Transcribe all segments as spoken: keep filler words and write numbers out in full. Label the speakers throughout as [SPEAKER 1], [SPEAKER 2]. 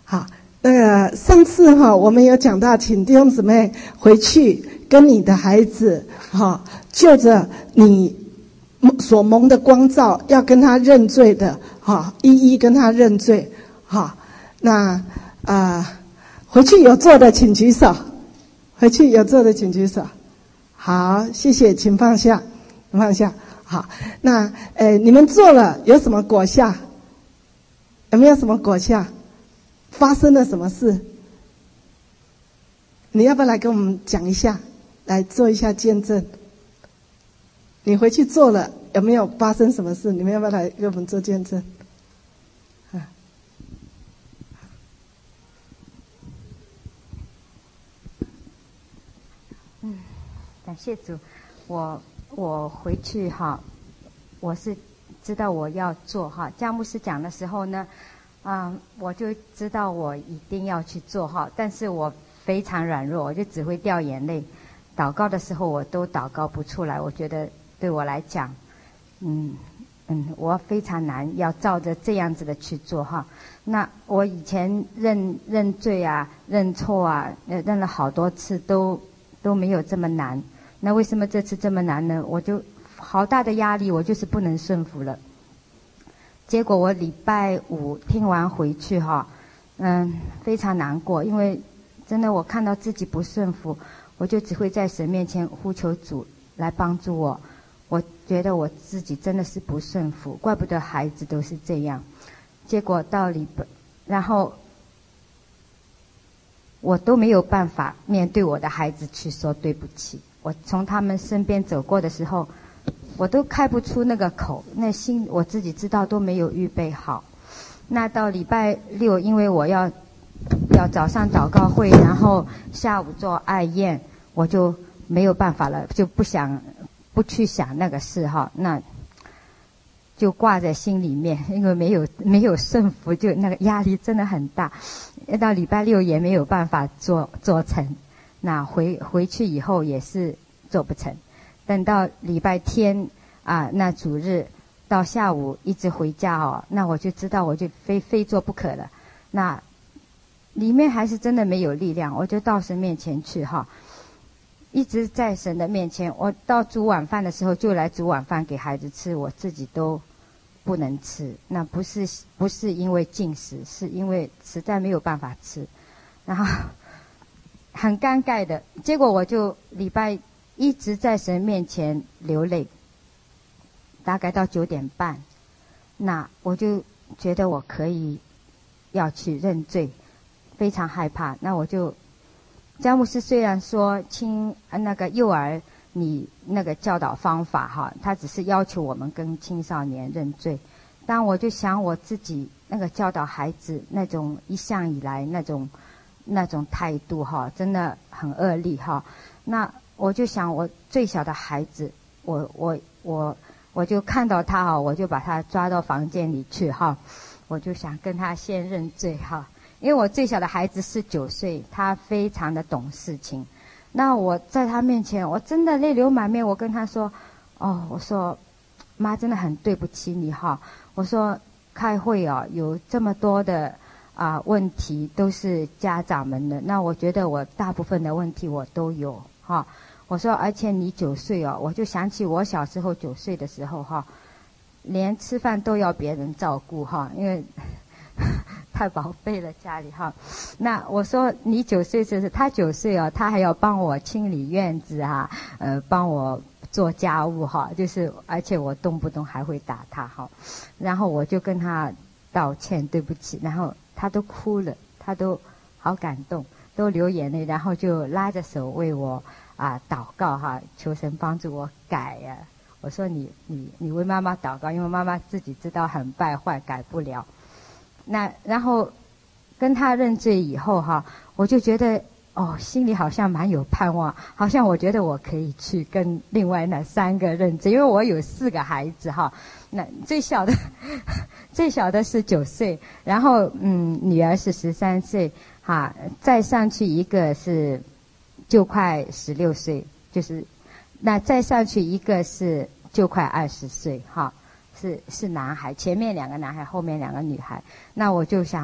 [SPEAKER 1] 好，那个上次哈，我们有讲到，请弟兄姊妹回去跟你的孩子哈，就着你所蒙的光照，要跟他认罪的哈，一一跟他认罪哈。那啊、呃，回去有做的请举手，回去有做的请举手。好，谢谢，请放下，放下。好，那呃，你们做了有什么果效？有没有什么果效？发生了什么事？你要不要来跟我们讲一下，来做一下见证？你回去做了，有没有发生什么事？你们要不要来给我们做见证？啊，
[SPEAKER 2] 嗯，感谢主，我我回去哈，我是知道我要做哈。佳牧师讲的时候呢，嗯，我就知道我一定要去做哈，但是我非常软弱，我就只会掉眼泪。祷告的时候我都祷告不出来，我觉得对我来讲，嗯嗯，我非常难要照着这样子的去做哈。那我以前认认罪啊、认错啊，认了好多次都都没有这么难。那为什么这次这么难呢？我就好大的压力，我就是不能顺服了。结果我礼拜五听完回去哈，嗯，非常难过，因为真的我看到自己不顺服，我就只会在神面前呼求主来帮助我。我觉得我自己真的是不顺服，怪不得孩子都是这样。结果到礼拜，然后我都没有办法面对我的孩子去说对不起。我从他们身边走过的时候，我都开不出那个口，那心我自己知道都没有预备好。那到礼拜六，因为我要要早上祷告会，然后下午做爱宴，我就没有办法了，就不想不去想那个事哈，那就挂在心里面，因为没有没有顺服，就那个压力真的很大。到礼拜六也没有办法做做成，那回回去以后也是做不成。等到礼拜天啊，那主日到下午一直回家哦，那我就知道我就非非做不可了。那里面还是真的没有力量，我就到神面前去哈，一直在神的面前。我到煮晚饭的时候就来煮晚饭给孩子吃，我自己都不能吃。那不是不是因为禁食，是因为实在没有办法吃，然后很尴尬的。结果我就礼拜一直在神面前流泪，大概到九点半，那我就觉得我可以要去认罪，非常害怕。那我就，佳牧师虽然说青那个幼儿你那个教导方法哈，他只是要求我们跟青少年认罪，但我就想我自己那个教导孩子那种一向以来那种那种态度哈，真的很恶劣哈。那我就想我最小的孩子，我我我我就看到他哈，我就把他抓到房间里去哈，我就想跟他先认罪哈。因为我最小的孩子是九岁，他非常的懂事情。那我在他面前，我真的泪流满面。我跟他说：“哦，我说妈真的很对不起你哈。我说开会啊，有这么多的啊、呃、问题都是家长们的。那我觉得我大部分的问题我都有哈。我说而且你九岁哦，我就想起我小时候九岁的时候哈，连吃饭都要别人照顾哈，因为。”太宝贝了家里哈，那我说你九岁就是他九岁哦，他还要帮我清理院子啊，呃，帮我做家务哈，就是而且我动不动还会打他哈，然后我就跟他道歉对不起，然后他都哭了，他都好感动，都流眼泪，然后就拉着手为我啊祷告哈，求神帮助我改呀、啊。我说你你你为妈妈祷告，因为妈妈自己知道很败坏，改不了。那然后跟他认罪以后哈，我就觉得哦，心里好像蛮有盼望，好像我觉得我可以去跟另外那三个认罪，因为我有四个孩子哈，那最小的最小的是九岁，然后嗯女儿是十三岁哈，再上去一个是就快十六岁，就是那再上去一个是就快二十岁哈。是是男孩，前面两个男孩，后面两个女孩。那我就想，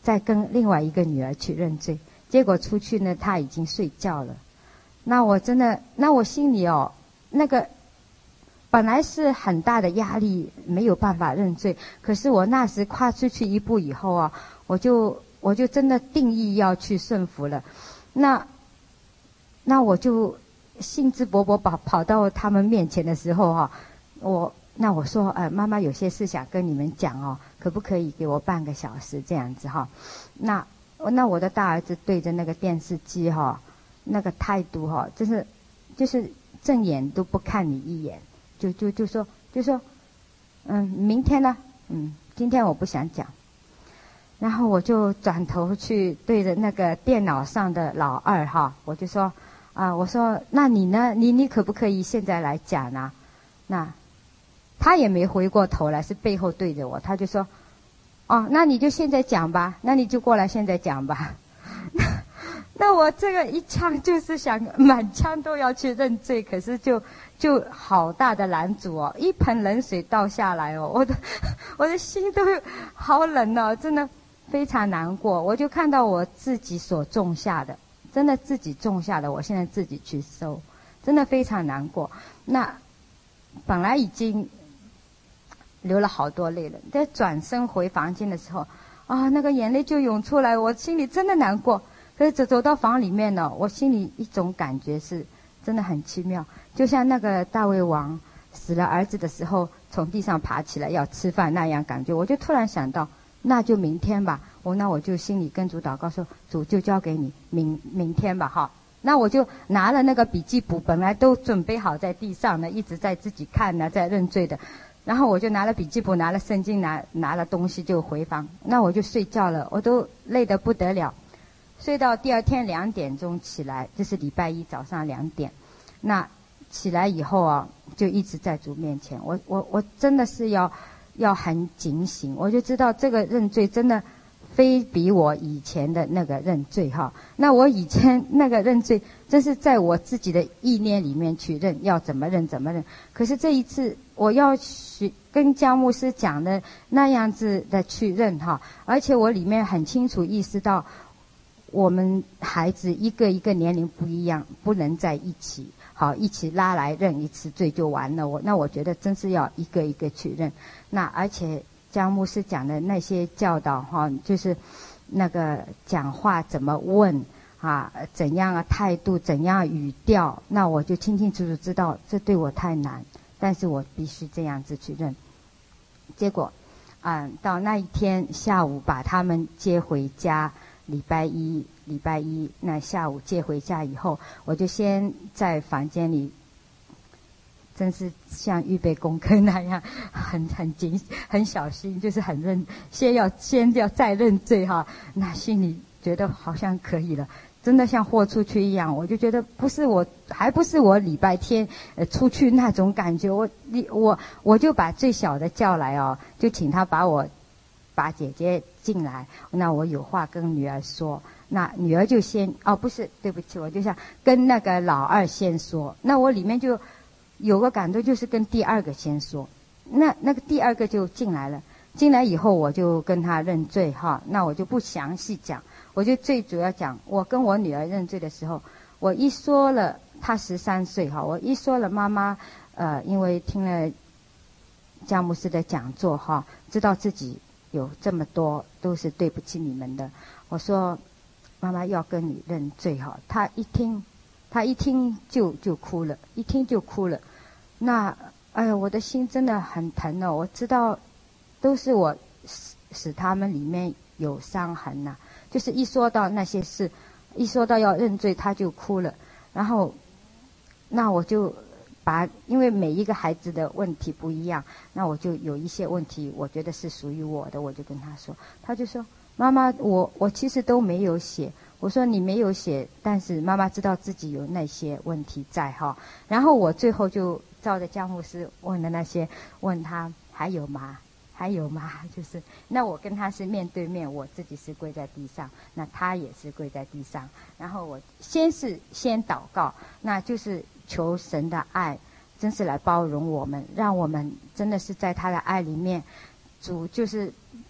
[SPEAKER 2] 再跟另外一个女儿去认罪。结果出去呢，她已经睡觉了。那我真的，那我心里哦，那个本来是很大的压力，没有办法认罪。可是我那时跨出去一步以后啊，我就我就真的定义要去顺服了。那那我就兴致勃勃跑跑到他们面前的时候啊，我那我说，呃，妈妈有些事想跟你们讲哦，可不可以给我半个小时这样子哈？那那我的大儿子对着那个电视机哈，那个态度哈，就是就是正眼都不看你一眼，就就就说就说，嗯，明天呢？嗯，今天我不想讲。然后我就转头去对着那个电脑上的老二哈，我就说啊，我说那你呢？你你可不可以现在来讲呢？那他也没回过头来，是背后对着我，他就说，哦，那你就现在讲吧，那你就过来现在讲吧。那我这个一腔就是想满腔都要去认罪，可是就就好大的拦阻哦，一盆冷水倒下来哦，我的我的心都好冷哦，真的非常难过。我就看到我自己所种下的，真的自己种下的，我现在自己去收，真的非常难过。那本来已经流了好多泪了，在转身回房间的时候啊，那个眼泪就涌出来，我心里真的难过。可是走走到房里面呢，我心里一种感觉是真的很奇妙，就像那个大卫王死了儿子的时候从地上爬起来要吃饭那样感觉。我就突然想到，那就明天吧，我那我就心里跟主祷告说，主就交给你，明明天吧哈。那我就拿了那个笔记簿，本来都准备好在地上呢，一直在自己看呢，在认罪的。然后我就拿了笔记簿，拿了圣经，拿拿了东西就回房。那我就睡觉了，我都累得不得了。睡到第二天两点钟起来，这是礼拜一早上两点。那起来以后啊，就一直在主面前，我我我真的是要要很警醒，我就知道这个认罪真的非比我以前的那个认罪哈。那我以前那个认罪，真是在我自己的意念里面去认，要怎么认怎么认。可是这一次我要去跟姜牧师讲的那样子的去认哈，而且我里面很清楚意识到，我们孩子一个一个年龄不一样，不能在一起，好一起拉来认一次罪就完了。我那我觉得真是要一个一个去认。那而且姜牧师讲的那些教导哈，就是那个讲话怎么问啊，怎样的态度，怎样语调，那我就清清楚楚知道这对我太难，但是我必须这样子去认。结果嗯，到那一天下午把他们接回家，礼拜一礼拜一那下午接回家以后，我就先在房间里，真是像预备功课那样，很很谨很小心，就是很认，先要先要再认罪哈。那心里觉得好像可以了，真的像豁出去一样。我就觉得不是我，还不是我礼拜天呃出去那种感觉。我我我就把最小的叫来哦，就请他把我。把姐姐进来，那我有话跟女儿说，那女儿就先哦不是对不起，我就想跟那个老二先说，那我里面就有个感动，就是跟第二个先说，那那个第二个就进来了，进来以后我就跟他认罪哈，那我就不详细讲，我就最主要讲我跟我女儿认罪的时候，我一说了，她十三岁哈，我一说了妈妈呃因为听了姜牧师的讲座哈，知道自己有这么多都是对不起你们的，我说妈妈要跟你认罪哈。他一听，他一听就就哭了，一听就哭了。那哎呀，我的心真的很疼哦。我知道都是我使使他们里面有伤痕呐、啊，就是一说到那些事，一说到要认罪，他就哭了。然后那我就把，因为每一个孩子的问题不一样，那我就有一些问题我觉得是属于我的，我就跟他说，他就说妈妈我我其实都没有写，我说你没有写，但是妈妈知道自己有那些问题在哈。然后我最后就照着姜牧师问的那些，问他还有吗还有吗？就是那我跟他是面对面，我自己是跪在地上，那他也是跪在地上，然后我先是先祷告，那就是求神的爱真是来包容我们，让我们真的是在他的爱里面，主就是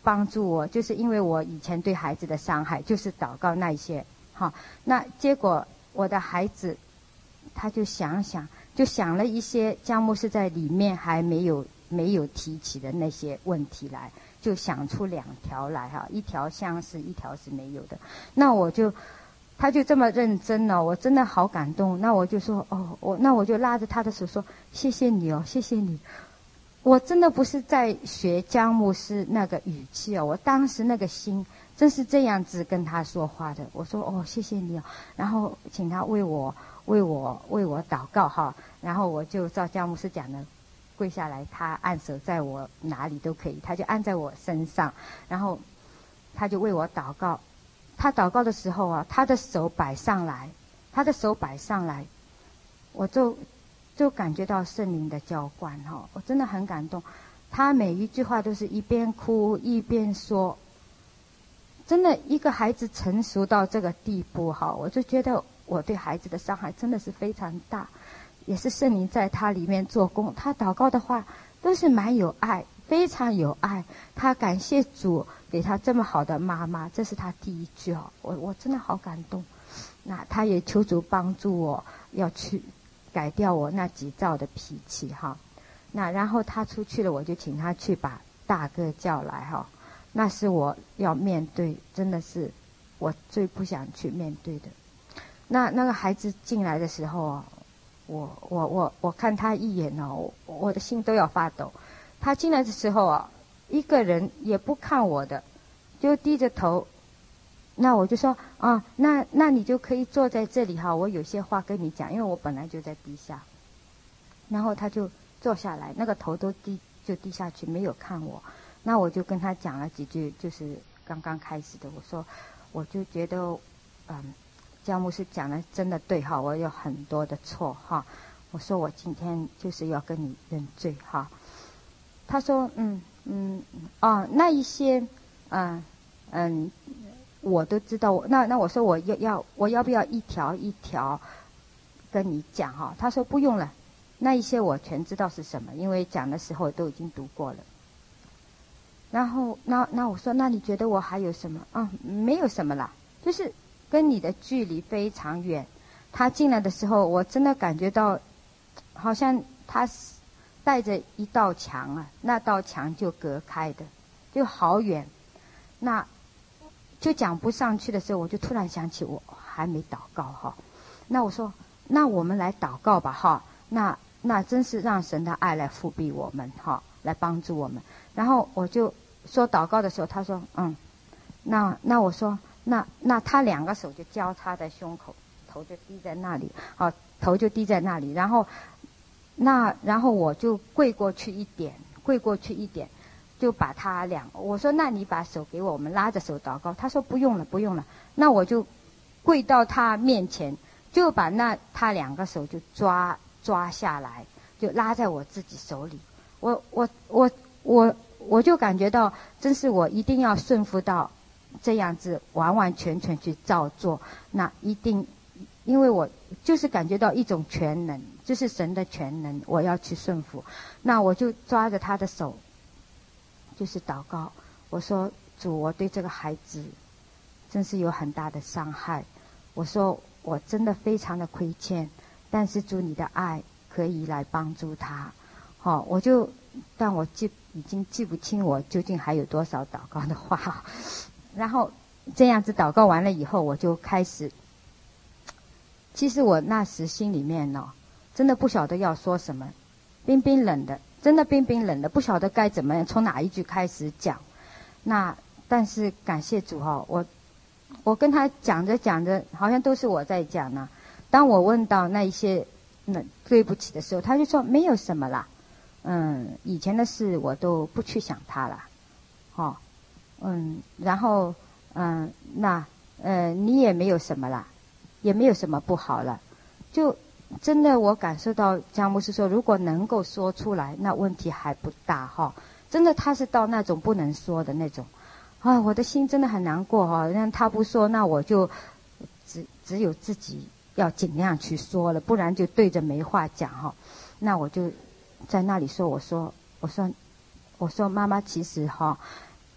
[SPEAKER 2] 帮助我，就是因为我以前对孩子的伤害，就是祷告那一些，好，那结果我的孩子他就想想，就想了一些姜牧师在里面还没有没有提起的那些问题来，就想出两条来哈，一条像是，一条是没有的。那我就，他就这么认真呢、哦，我真的好感动。那我就说哦，我那我就拉着他的手说谢谢你哦，谢谢你。我真的不是在学姜牧师那个语气哦，我当时那个心真是这样子跟他说话的。我说哦，谢谢你哦，然后请他为我为我为我祷告哈，然后我就照姜牧师讲的。跪下来，他按手在我哪里都可以，他就按在我身上，然后他就为我祷告。他祷告的时候啊，他的手摆上来，他的手摆上来，我就就感觉到圣灵的浇灌哈、哦，我真的很感动。他每一句话都是一边哭一边说，真的一个孩子成熟到这个地步哈，我就觉得我对孩子的伤害真的是非常大。也是圣灵在他里面做工，他祷告的话都是蛮有爱，非常有爱。他感谢主给他这么好的妈妈，这是他第一句哦，我我真的好感动。那他也求主帮助我，要去改掉我那急躁的脾气哈。那然后他出去了，我就请他去把大哥叫来哈。那是我要面对，真的是我最不想去面对的。那那个孩子进来的时候啊。我我我我看他一眼哦，我我的心都要发抖。他进来的时候啊，一个人也不看我的，就低着头。那我就说啊，那那你就可以坐在这里哈，我有些话跟你讲，因为我本来就在地下。然后他就坐下来，那个头都低就低下去，没有看我。那我就跟他讲了几句，就是刚刚开始的，我说我就觉得嗯。姜牧师讲的真的对哈，我有很多的错哈。我说我今天就是要跟你认罪哈。他说嗯嗯哦那一些嗯嗯我都知道。那那我说我要要我要不要一条一条跟你讲哈？他说不用了，那一些我全知道是什么，因为讲的时候都已经读过了。然后那那我说那你觉得我还有什么？啊没有什么啦，就是跟你的距离非常远。他进来的时候，我真的感觉到，好像他带着一道墙啊，那道墙就隔开的，就好远。那就讲不上去的时候，我就突然想起我还没祷告哈。那我说，那我们来祷告吧哈。那那真是让神的爱来复庇我们哈，来帮助我们。然后我就说祷告的时候，他说嗯，那那我说。那那他两个手就交叉在胸口，头就低在那里，好，头就低在那里，然后，那然后我就跪过去一点，跪过去一点，就把他两，我说那你把手给我，我们拉着手祷告。他说不用了，不用了。那我就跪到他面前，就把那他两个手就抓抓下来，就拉在我自己手里。我我我我我就感觉到，真是我一定要顺服到。这样子完完全全去照做，那一定，因为我就是感觉到一种全能，就是神的全能，我要去顺服。那我就抓着他的手，就是祷告。我说主，我对这个孩子真是有很大的伤害。我说我真的非常的亏欠，但是主你的爱可以来帮助他。好、哦，我就，但我记已经记不清我究竟还有多少祷告的话。然后这样子祷告完了以后，我就开始。其实我那时心里面呢、哦，真的不晓得要说什么，冰冰冷的，真的冰冰冷的，不晓得该怎么样，从哪一句开始讲。那但是感谢主哈、哦，我我跟他讲着讲着，好像都是我在讲呢。当我问到那一些那对不起的时候，他就说没有什么啦，嗯，以前的事我都不去想它了，哦。嗯，然后嗯，那呃，你也没有什么啦，也没有什么不好了，就真的我感受到姜牧师说，如果能够说出来，那问题还不大哈。真的他是到那种不能说的那种，啊，我的心真的很难过哈。那他不说，那我就只只有自己要尽量去说了，不然就对着没话讲哈。那我就在那里说，我说我说我说妈妈其实哈。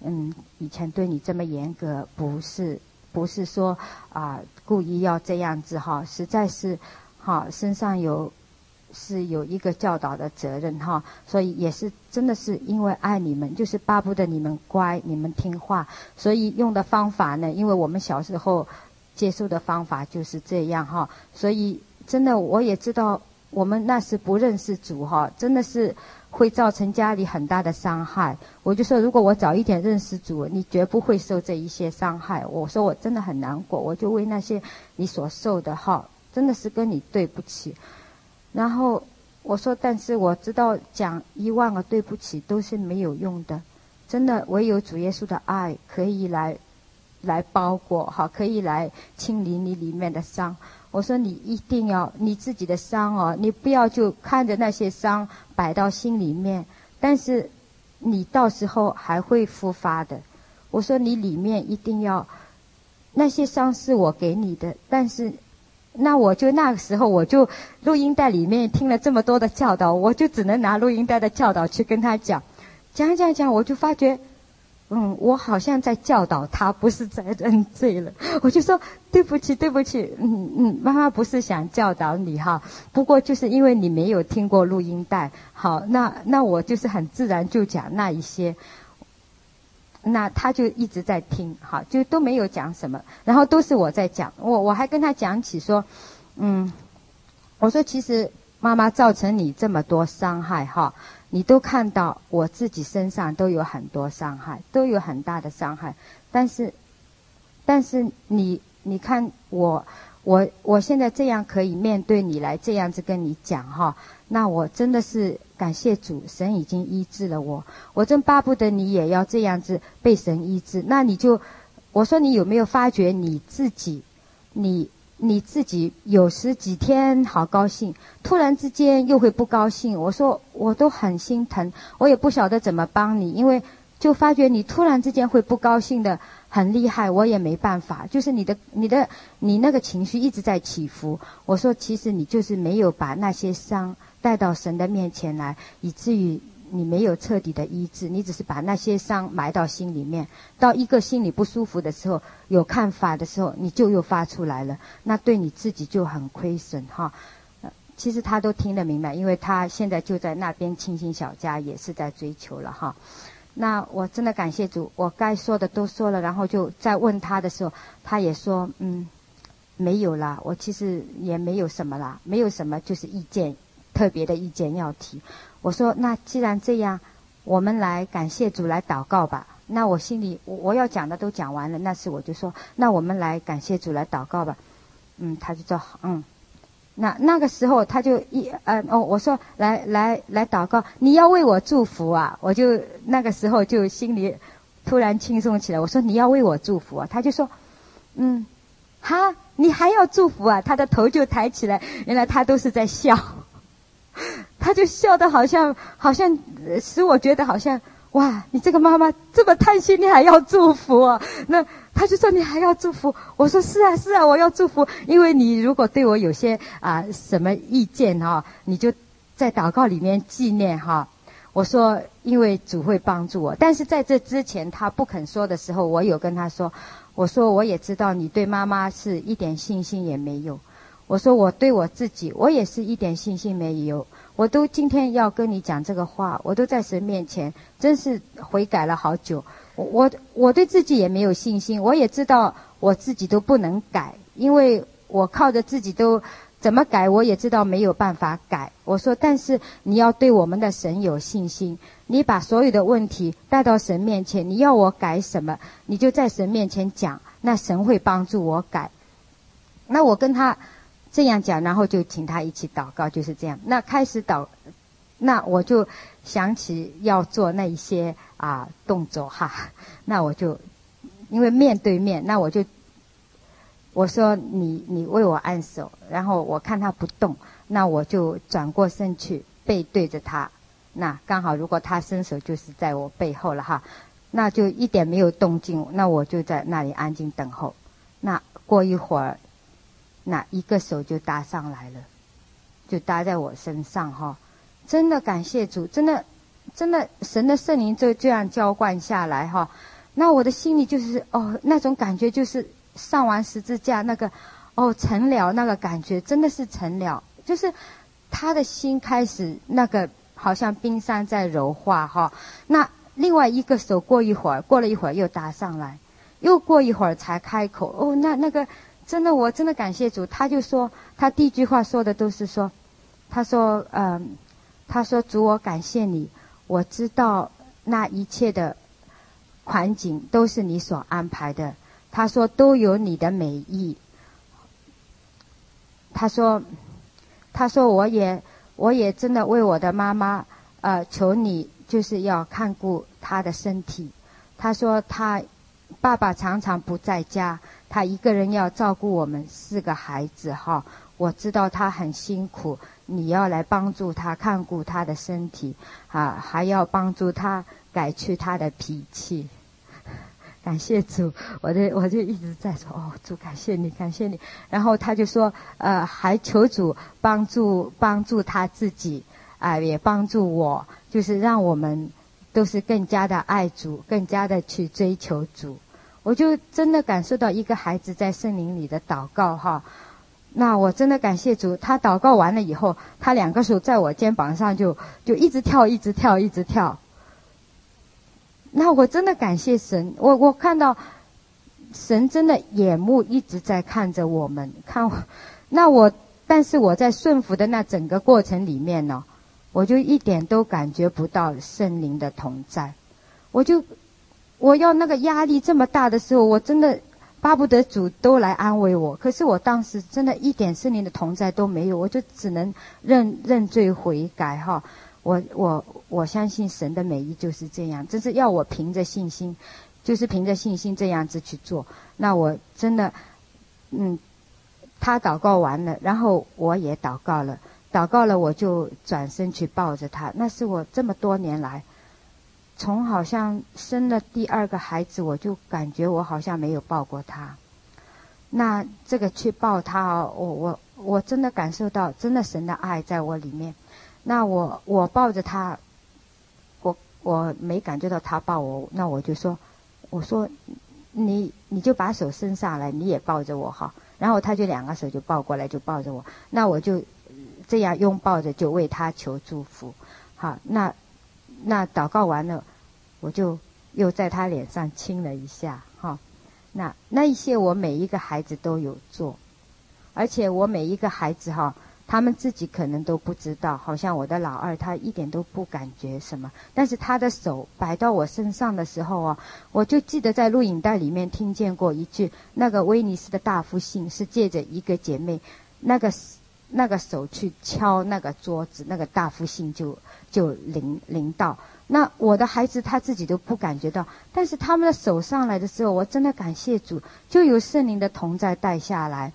[SPEAKER 2] 嗯，以前对你这么严格，不是不是说啊、呃、故意要这样子哈，实在是哈身上有是有一个教导的责任哈，所以也是真的是因为爱你们，就是巴不得你们乖，你们听话，所以用的方法呢，因为我们小时候接受的方法就是这样哈，所以真的我也知道我们那时不认识主哈，真的是会造成家里很大的伤害。我就说如果我早一点认识主，你绝不会受这一些伤害。我说我真的很难过，我就为那些你所受的哈，真的是跟你对不起。然后我说但是我知道讲一万个对不起都是没有用的，真的唯有主耶稣的爱可以来来包裹哈，可以来清理你里面的伤。我说你一定要你自己的伤哦，你不要就看着那些伤摆到心里面，但是你到时候还会复发的。我说你里面一定要，那些伤是我给你的，但是那我就那个时候我就录音带里面听了这么多的教导，我就只能拿录音带的教导去跟他讲，讲讲讲，我就发觉嗯，我好像在教导他，不是在认罪了。我就说对不起，对不起，嗯嗯，妈妈不是想教导你哈，不过就是因为你没有听过录音带，好，那那我就是很自然就讲那一些，那他就一直在听，好，就都没有讲什么，然后都是我在讲，我我还跟他讲起说，嗯，我说其实妈妈造成你这么多伤害哈。你都看到我自己身上都有很多伤害，都有很大的伤害，但是但是你你看我我我现在这样可以面对你来这样子跟你讲哈，那我真的是感谢主，神已经医治了我，我真巴不得你也要这样子被神医治。那你就我说你有没有发觉你自己你你自己有时几天好高兴，突然之间又会不高兴。我说我都很心疼，我也不晓得怎么帮你，因为就发觉你突然之间会不高兴的很厉害，我也没办法，就是你的你的你那个情绪一直在起伏。我说其实你就是没有把那些伤带到神的面前来，以至于你没有彻底的医治，你只是把那些伤埋到心里面，到一个心里不舒服的时候，有看法的时候，你就又发出来了，那对你自己就很亏损哈。其实他都听得明白，因为他现在就在那边清新小家，也是在追求了哈。那我真的感谢主，我该说的都说了，然后就在问他的时候，他也说嗯没有啦，我其实也没有什么啦，没有什么就是意见特别的意见要提。我说那既然这样，我们来感谢主，来祷告吧。那我心里我我要讲的都讲完了，那时我就说那我们来感谢主，来祷告吧。嗯，他就说嗯，那那个时候他就一呃哦，我说来来来祷告，你要为我祝福啊。我就那个时候就心里突然轻松起来，我说你要为我祝福啊。他就说嗯哈，你还要祝福啊。他的头就抬起来，原来他都是在笑，他就笑得好像好像使我觉得好像哇，你这个妈妈这么贪心，你还要祝福啊。那他就说你还要祝福，我说是啊是啊，我要祝福，因为你如果对我有些啊什么意见哈，你就在祷告里面纪念哈。我说因为主会帮助我，但是在这之前他不肯说的时候，我有跟他说，我说我也知道你对妈妈是一点信心也没有，我说我对我自己我也是一点信心没有，我都今天要跟你讲这个话，我都在神面前真是悔改了好久。我我我对自己也没有信心，我也知道我自己都不能改，因为我靠着自己都怎么改，我也知道没有办法改。我说但是你要对我们的神有信心，你把所有的问题带到神面前，你要我改什么你就在神面前讲，那神会帮助我改。那我跟他这样讲，然后就请他一起祷告，就是这样。那开始祷，那我就想起要做那一些啊动作哈，那我就因为面对面，那我就我说你你为我按手，然后我看他不动，那我就转过身去背对着他，那刚好如果他伸手就是在我背后了哈，那就一点没有动静，那我就在那里安静等候。那过一会儿，那一个手就搭上来了，就搭在我身上哈。真的感谢主，真的真的神的圣灵就这样浇灌下来哈，那我的心里就是哦那种感觉就是上完十字架那个哦成了那个感觉真的是成了，就是他的心开始那个好像冰山在融化哈。那另外一个手过一会儿过了一会儿又搭上来，又过一会儿才开口哦，那那个真的我真的感谢主。他就说他第一句话说的都是说，他说嗯、呃，他说主我感谢你，我知道那一切的环境都是你所安排的，他说都有你的美意。他说他说我也我也真的为我的妈妈呃求你就是要看顾她的身体。他说他爸爸常常不在家，他一个人要照顾我们四个孩子哈。我知道他很辛苦，你要来帮助他看顾他的身体啊，还要帮助他改去他的脾气。感谢主，我的我就一直在说哦，主感谢你，感谢你。然后他就说呃，还求主帮助帮助他自己啊、呃，也帮助我，就是让我们都是更加的爱主，更加的去追求主。我就真的感受到一个孩子在圣灵里的祷告哈。那我真的感谢主，他祷告完了以后，他两个手在我肩膀上就就一直跳一直跳一直跳。那我真的感谢神，我我看到神真的眼目一直在看着我们，看我。那我但是我在顺服的那整个过程里面呢，我就一点都感觉不到圣灵的同在。我就我要那个压力这么大的时候，我真的巴不得主都来安慰我，可是我当时真的一点圣灵的同在都没有，我就只能认认罪悔改哈。我我我相信神的美意就是这样，真是要我凭着信心，就是凭着信心这样子去做。那我真的，嗯，他祷告完了，然后我也祷告了，祷告了我就转身去抱着他。那是我这么多年来，从好像生了第二个孩子，我就感觉我好像没有抱过他。那这个去抱他，我我我真的感受到真的神的爱在我里面。那我我抱着他，我我没感觉到他抱我，那我就说，我说你你就把手伸上来，你也抱着我哈。然后他就两个手就抱过来，就抱着我。那我就这样拥抱着，就为他求祝福。好，那那祷告完了，我就又在他脸上亲了一下哈。那那一些我每一个孩子都有做，而且我每一个孩子哈。他们自己可能都不知道，好像我的老二他一点都不感觉什么，但是他的手摆到我身上的时候啊，我就记得在录影带里面听见过一句，那个威尼斯的大复兴是借着一个姐妹那个那个手去敲那个桌子，那个大复兴就就临临到。那我的孩子他自己都不感觉到，但是他们的手上来的时候，我真的感谢主，就有圣灵的同在带下来。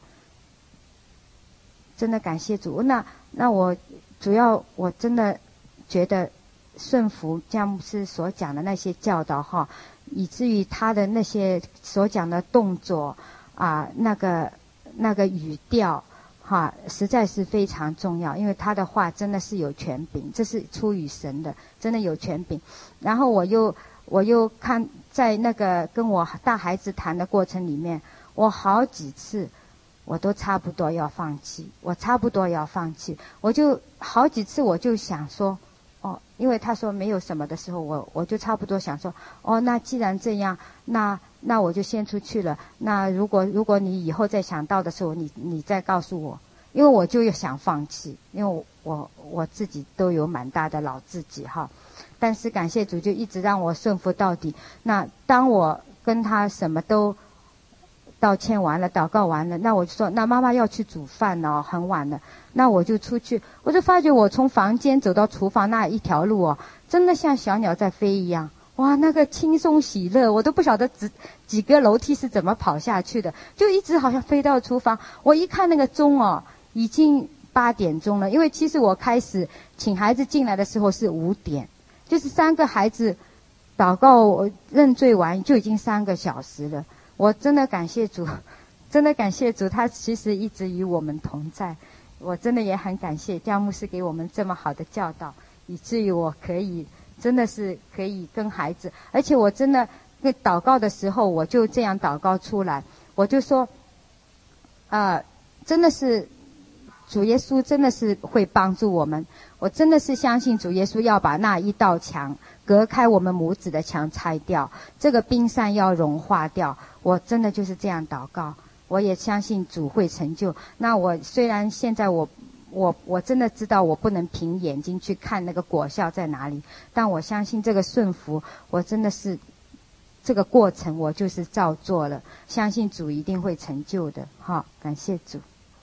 [SPEAKER 2] 真的感谢主。那那我主要我真的觉得顺服姜牧师所讲的那些教导哈，以至于他的那些所讲的动作啊，那个那个语调哈，实在是非常重要。因为他的话真的是有权柄，这是出于神的，真的有权柄。然后我又我又看在那个跟我大孩子谈的过程里面，我好几次。我都差不多要放弃，我差不多要放弃，我就好几次我就想说，哦，因为他说没有什么的时候，我我就差不多想说，哦，那既然这样，那那我就先出去了。那如果如果你以后再想到的时候，你你再告诉我，因为我就想放弃，因为我我自己都有蛮大的老自己哈。但是感谢主，就一直让我顺服到底。那当我跟他什么都。道歉完了，祷告完了，那我就说，那妈妈要去煮饭了，很晚了，那我就出去，我就发觉我从房间走到厨房那一条路哦，真的像小鸟在飞一样，哇，那个轻松喜乐，我都不晓得几几个楼梯是怎么跑下去的，就一直好像飞到厨房。我一看那个钟哦，已经八点钟了，因为其实我开始请孩子进来的时候是五点，就是三个孩子祷告认罪完就已经三个小时了。我真的感谢主，真的感谢主，他其实一直与我们同在。我真的也很感谢姜牧师给我们这么好的教导，以至于我可以真的是可以跟孩子，而且我真的在祷告的时候，我就这样祷告出来，我就说，呃，真的是主耶稣真的是会帮助我们，我真的是相信主耶稣要把那一道墙隔开我们母子的墙拆掉，这个冰山要融化掉，我真的就是这样祷告，我也相信主会成就。那我虽然现在我我我真的知道我不能凭眼睛去看那个果效在哪里，但我相信这个顺服，我真的是这个过程我就是照做了，相信主一定会成就的。好，感谢主。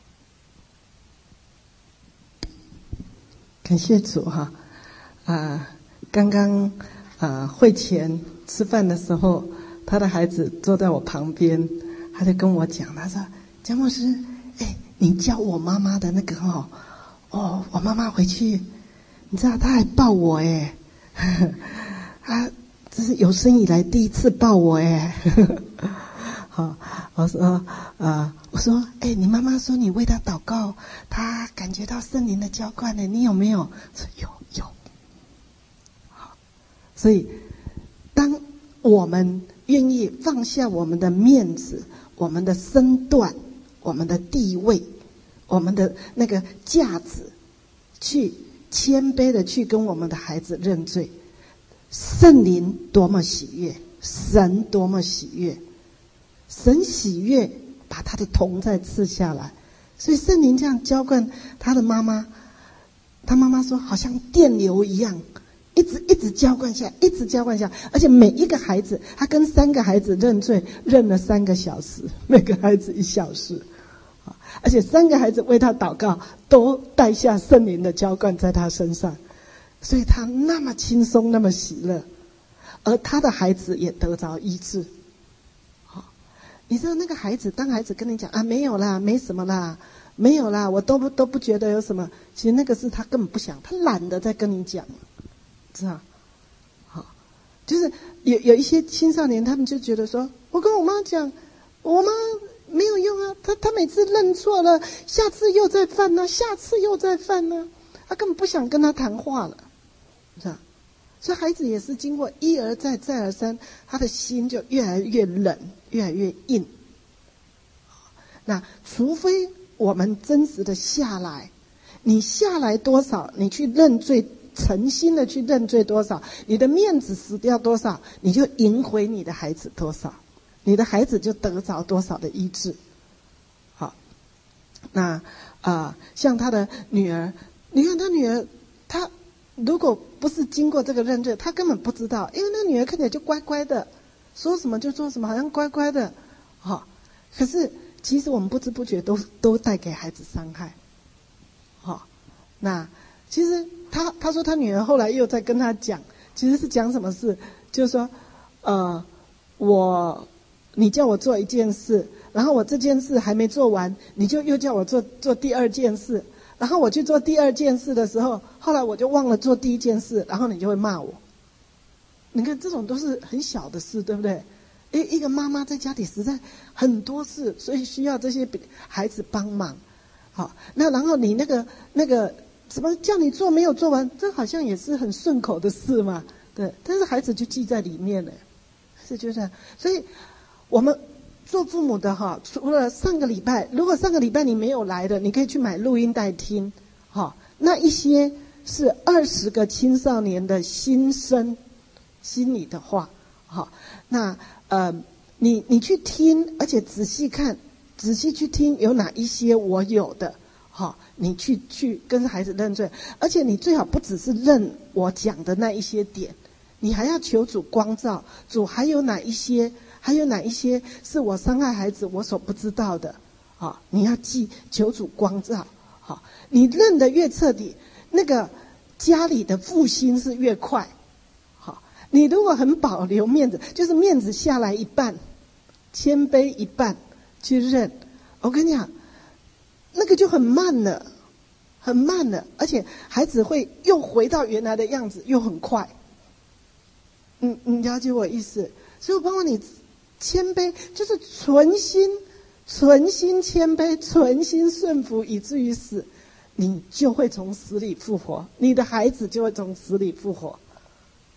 [SPEAKER 1] 感谢主哈，啊、呃，刚刚啊、呃、会前吃饭的时候，他的孩子坐在我旁边，他就跟我讲，他说：“江牧师，哎，你教我妈妈的那个哦，哦，我妈妈回去，你知道她还抱我哎，她这是有生以来第一次抱我哎。”好，我说呃，我说，哎，你妈妈说你为她祷告，她感觉到圣灵的浇灌呢，你有没有？说有有。好，所以当我们愿意放下我们的面子、我们的身段、我们的地位、我们的那个价值，去谦卑的去跟我们的孩子认罪，圣灵多么喜悦，神多么喜悦。神喜悦把他的同在赐下来，所以圣灵这样浇灌他的妈妈，他妈妈说好像电流一样，一直一直浇灌下，一直浇灌下，而且每一个孩子，他跟三个孩子认罪，认了三个小时，每个孩子一小时，而且三个孩子为他祷告，都带下圣灵的浇灌在他身上，所以他那么轻松，那么喜乐，而他的孩子也得着医治。你知道那个孩子，当孩子跟你讲啊，没有啦，没什么啦，没有啦，我都不都不觉得有什么。其实那个是他根本不想，他懒得再跟你讲，知道？好，就是有有一些青少年，他们就觉得说，我跟我妈讲，我妈没有用啊，他他每次认错了，下次又再犯呢、啊，下次又再犯呢、啊，他根本不想跟他谈话了，知道？所以孩子也是经过一而再再而三，他的心就越来越冷，越来越硬。那除非我们真实的下来，你下来多少，你去认罪，诚心的去认罪多少，你的面子死掉多少，你就赢回你的孩子多少，你的孩子就得着多少的医治。好，那啊、呃，像他的女儿，你看他女儿，他如果不是经过这个认罪，他根本不知道，因为那女儿看起来就乖乖的，说什么就做什么，好像乖乖的，好、哦，可是其实我们不知不觉都都带给孩子伤害，好、哦，那其实他他说他女儿后来又在跟他讲，其实是讲什么事，就是说，呃，我你叫我做一件事，然后我这件事还没做完，你就又叫我做做第二件事。然后我去做第二件事的时候，后来我就忘了做第一件事，然后你就会骂我。你看这种都是很小的事，对不对？一一个妈妈在家里实在很多事，所以需要这些孩子帮忙。好，那然后你那个那个怎么叫你做没有做完，这好像也是很顺口的事嘛，对。但是孩子就记在里面了，是就这样。所以我们做父母的哈，除了上个礼拜，如果上个礼拜你没有来的，你可以去买录音带听。哈，那一些是二十个青少年的心声、心里的话。好，那呃，你你去听，而且仔细看，仔细去听有哪一些我有的。好，你去去跟孩子认罪，而且你最好不只是认我讲的那一些点，你还要求主光照，主还有哪一些。还有哪一些是我伤害孩子我所不知道的？啊，你要记求主光照。好，你认得越彻底，那个家里的复兴是越快。好，你如果很保留面子，就是面子下来一半，谦卑一半去认，我跟你讲，那个就很慢了，很慢了，而且孩子会又回到原来的样子，又很快。嗯，你了解我意思？所以我帮你。谦卑就是存心存心谦卑，存心顺服，以至于死，你就会从死里复活，你的孩子就会从死里复活。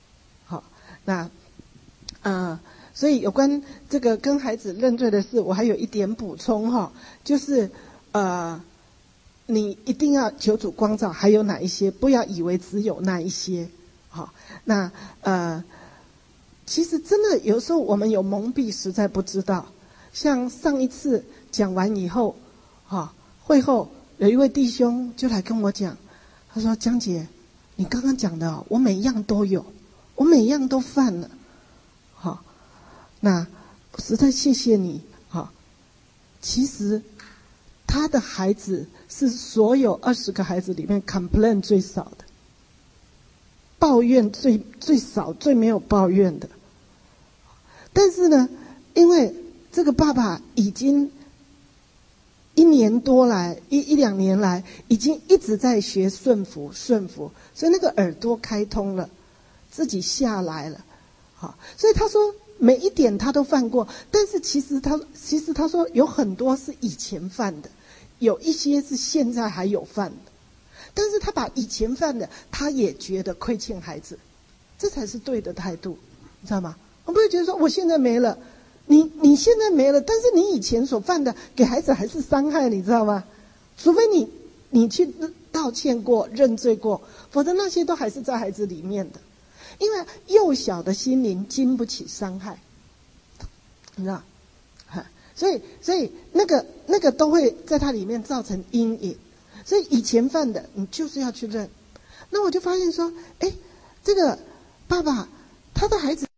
[SPEAKER 1] 那呃，所以有关这个跟孩子认罪的事，我还有一点补充哈，就是呃，你一定要求主光照，还有哪一些？不要以为只有那一些。好，那呃，其实真的有时候我们有蒙蔽，实在不知道。像上一次讲完以后，哈，会后有一位弟兄就来跟我讲，他说：“江姐，你刚刚讲的，我每一样都有，我每一样都犯了。”好，那实在谢谢你。好，其实他的孩子是所有二十个孩子里面 complain 最少的，抱怨最最少，最没有抱怨的。但是呢，因为这个爸爸已经一年多来，一一两年来，已经一直在学顺服，顺服，所以那个耳朵开通了，自己下来了。好，所以他说每一点他都犯过，但是其实他其实他说有很多是以前犯的，有一些是现在还有犯的，但是他把以前犯的，他也觉得亏欠孩子，这才是对的态度，你知道吗？我不会觉得说我现在没了，你你现在没了，但是你以前所犯的给孩子还是伤害，你知道吗？除非你你去道歉过、认罪过，否则那些都还是在孩子里面的。因为幼小的心灵经不起伤害，你知道？所以所以那个那个都会在它里面造成阴影。所以以前犯的，你就是要去认。那我就发现说，哎，这个爸爸他的孩子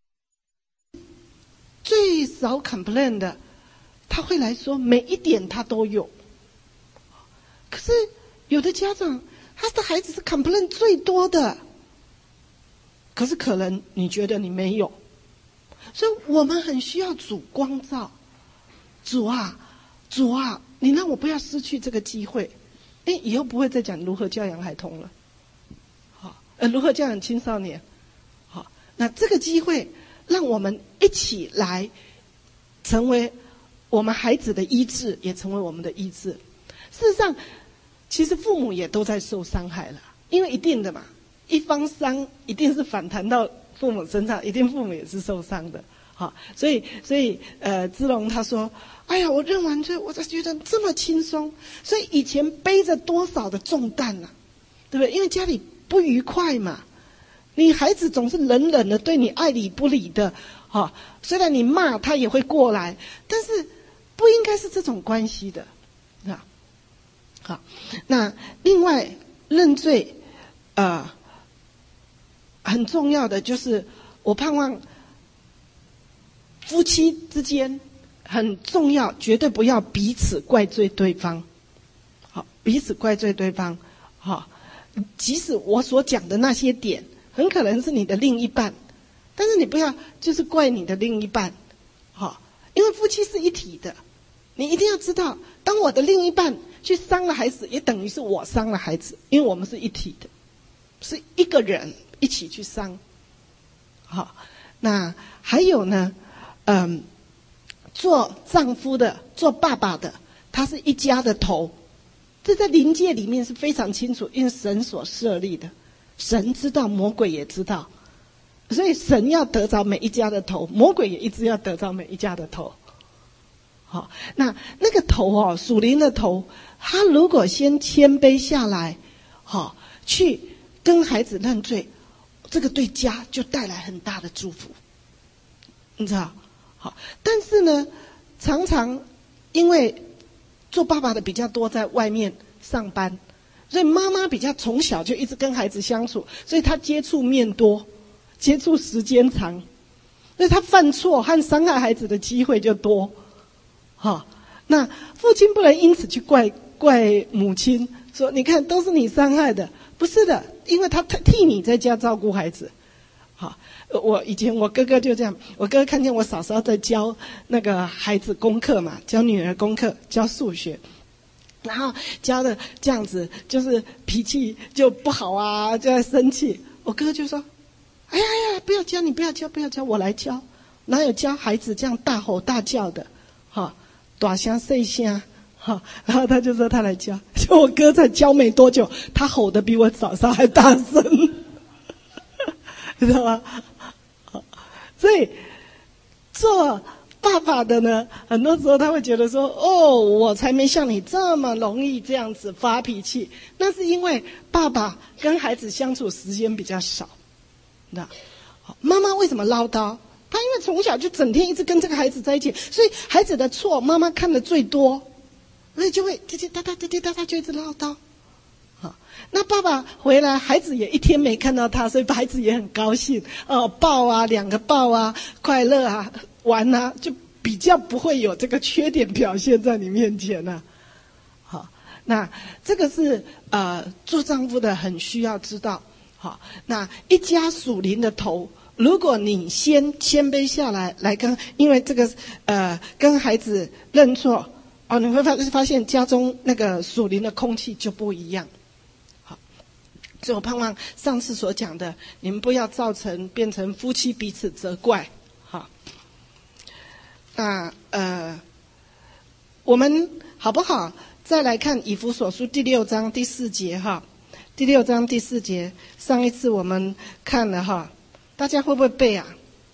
[SPEAKER 1] 最少 complain 的，他会来说每一点他都有。可是有的家长，他的孩子是 complain 最多的。可是可能你觉得你没有，所以我们很需要主光照。主啊，主啊，你让我不要失去这个机会。哎，以后不会再讲如何教养孩童了。好，呃，如何教养青少年。好，那这个机会让我们一起来成为我们孩子的医治，也成为我们的医治。事实上，其实父母也都在受伤害了，因为一定的嘛。一方伤一定是反弹到父母身上，一定父母也是受伤的。好，所以所以呃，志龙他说：“哎呀，我认完罪，我才觉得这么轻松。所以以前背着多少的重担啊，对不对？因为家里不愉快嘛，你孩子总是冷冷的对你爱理不理的，哈。虽然你骂他也会过来，但是不应该是这种关系的，啊。好，那另外认罪，呃。”很重要的就是，我盼望夫妻之间很重要，绝对不要彼此怪罪对方。好，彼此怪罪对方。好，即使我所讲的那些点，很可能是你的另一半，但是你不要就是怪你的另一半。好，因为夫妻是一体的，你一定要知道，当我的另一半去伤了孩子，也等于是我伤了孩子，因为我们是一体的，是一个人。一起去伤。好，那还有呢，嗯，做丈夫的，做爸爸的，他是一家的头，这在灵界里面是非常清楚，因为神所设立的，神知道，魔鬼也知道，所以神要得着每一家的头，魔鬼也一直要得着每一家的头。好，那那个头哦，属灵的头，他如果先谦卑下来，好，去跟孩子认罪。这个对家就带来很大的祝福，你知道？好，但是呢，常常因为做爸爸的比较多，在外面上班，所以妈妈比较从小就一直跟孩子相处，所以他接触面多，接触时间长，所以他犯错和伤害孩子的机会就多。好，那父亲不能因此去怪怪母亲，说你看都是你伤害的。不是的，因为他替你在家照顾孩子。好，我以前我哥哥就这样，我哥哥看见我嫂嫂在教那个孩子功课嘛，教女儿功课，教数学，然后教的这样子，就是脾气就不好啊，就在生气。我哥哥就说：“哎呀哎呀，不要教，你不要教，不要教，我来教。哪有教孩子这样大吼大叫的？哈，大声细声。”好，然后他就说他来教，就我哥才教没多久，他吼得比我嫂嫂还大声，你知道吗？ 所以做爸爸的呢，很多时候他会觉得说，哦，我才没像你这么容易这样子发脾气。那是因为爸爸跟孩子相处时间比较少。那妈妈为什么唠叨？他因为从小就整天一直跟这个孩子在一起，所以孩子的错妈妈看得最多，所以就会滴滴答答滴滴答答就一直唠叨。好，那爸爸回来，孩子也一天没看到他，所以孩子也很高兴，哦，抱啊，两个抱啊，快乐啊，玩啊，就比较不会有这个缺点表现在你面前啊。好，那这个是呃做丈夫的很需要知道。好，那一家属灵的头，如果你先谦卑下来，来跟，因为这个呃跟孩子认错，哦，你会发发现家中那个属灵的空气就不一样。好，所以我盼望上次所讲的，你们不要造成变成夫妻彼此责怪。好，那呃，我们好不好再来看以弗所书第六章第四节哈？第六章第四节，上一次我们看了哈，大家会不会背啊？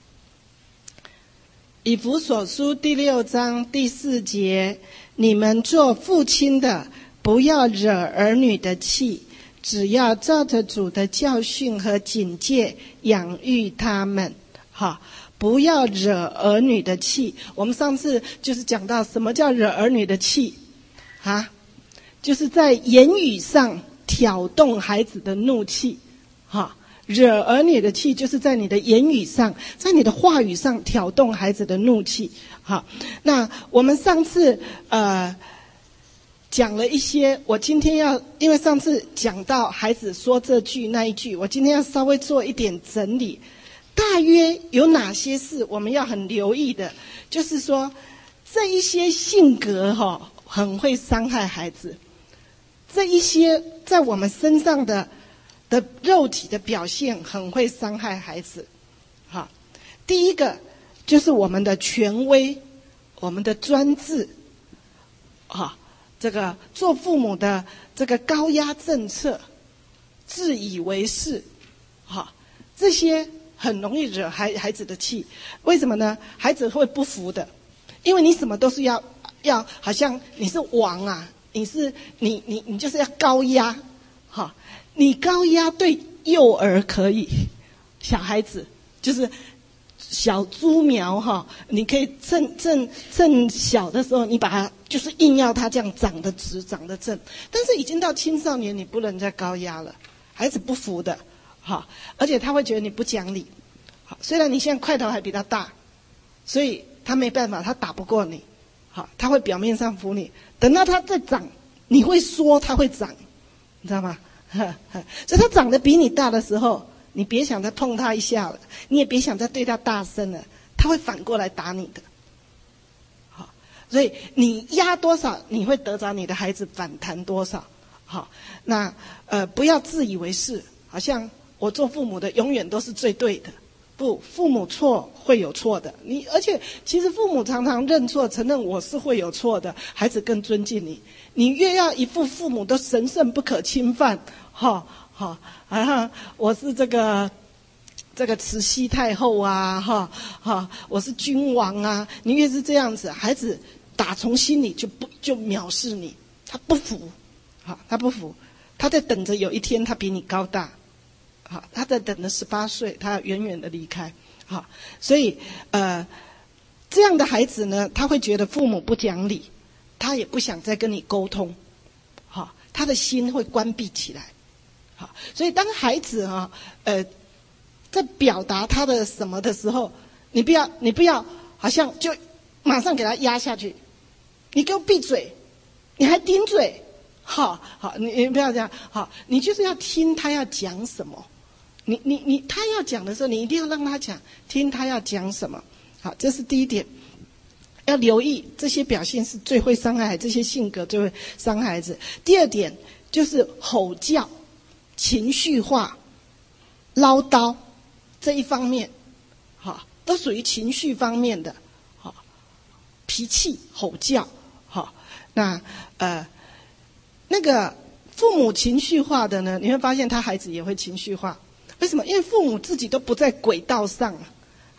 [SPEAKER 1] 以弗所书第六章第四节，你们做父亲的，不要惹儿女的气，只要照着主的教训和警戒养育他们。哈，不要惹儿女的气。我们上次就是讲到什么叫惹儿女的气啊，就是在言语上挑动孩子的怒气。哈，惹儿女的气就是在你的言语上，在你的话语上挑动孩子的怒气。好，那我们上次呃讲了一些，我今天要，因为上次讲到孩子说这句那一句，我今天要稍微做一点整理。大约有哪些事我们要很留意的，就是说这一些性格哈、哦、很会伤害孩子，这一些在我们身上的的肉体的表现很会伤害孩子。好，第一个就是我们的权威，我们的专制，啊，这个做父母的这个高压政策，自以为是，好，这些很容易惹孩孩子的气。为什么呢？孩子会不服的，因为你什么都是要要，好像你是王啊，你是你你你就是要高压，哈，你高压对幼儿可以，小孩子就是小猪苗哈，你可以趁趁趁小的时候，你把它就是硬要它这样长得直长得正，但是已经到青少年，你不能再高压了，孩子不服的。好，而且他会觉得你不讲理。好，虽然你现在块头还比他大，所以他没办法，他打不过你。好，他会表面上服你，等到他再长，你会说他会长，你知道吗？所以他长得比你大的时候，你别想再碰他一下了，你也别想再对他大声了，他会反过来打你的。好，所以你压多少，你会得着你的孩子反弹多少。好，那呃不要自以为是，好像我做父母的永远都是最对的。不，父母错会有错的。你而且其实父母常常认错，承认我是会有错的，孩子更尊敬你。你越要一副父母都神圣不可侵犯，哈哈啊，我是这个这个慈禧太后啊，哈哈，我是君王啊。你越是这样子，孩子打从心里就不就藐视你，他不服，好，他不服，他在等着有一天他比你高大。好，他在等着十八岁，他要远远的离开。好，所以呃，这样的孩子呢，他会觉得父母不讲理，他也不想再跟你沟通。好，他的心会关闭起来。好，所以当孩子啊，呃，在表达他的什么的时候，你不要，你不要，好像就马上给他压下去。你给我闭嘴，你还顶嘴。好好，你你不要这样。好，你就是要听他要讲什么。你你你，他要讲的时候，你一定要让他讲，听他要讲什么。好，这是第一点，要留意这些表现是最会伤害孩子，这些性格最会伤害孩子。第二点就是吼叫、情绪化、唠叨这一方面，好，都属于情绪方面的。好，脾气、吼叫，好，那呃，那个父母情绪化的呢，你会发现他孩子也会情绪化。为什么？因为父母自己都不在轨道上，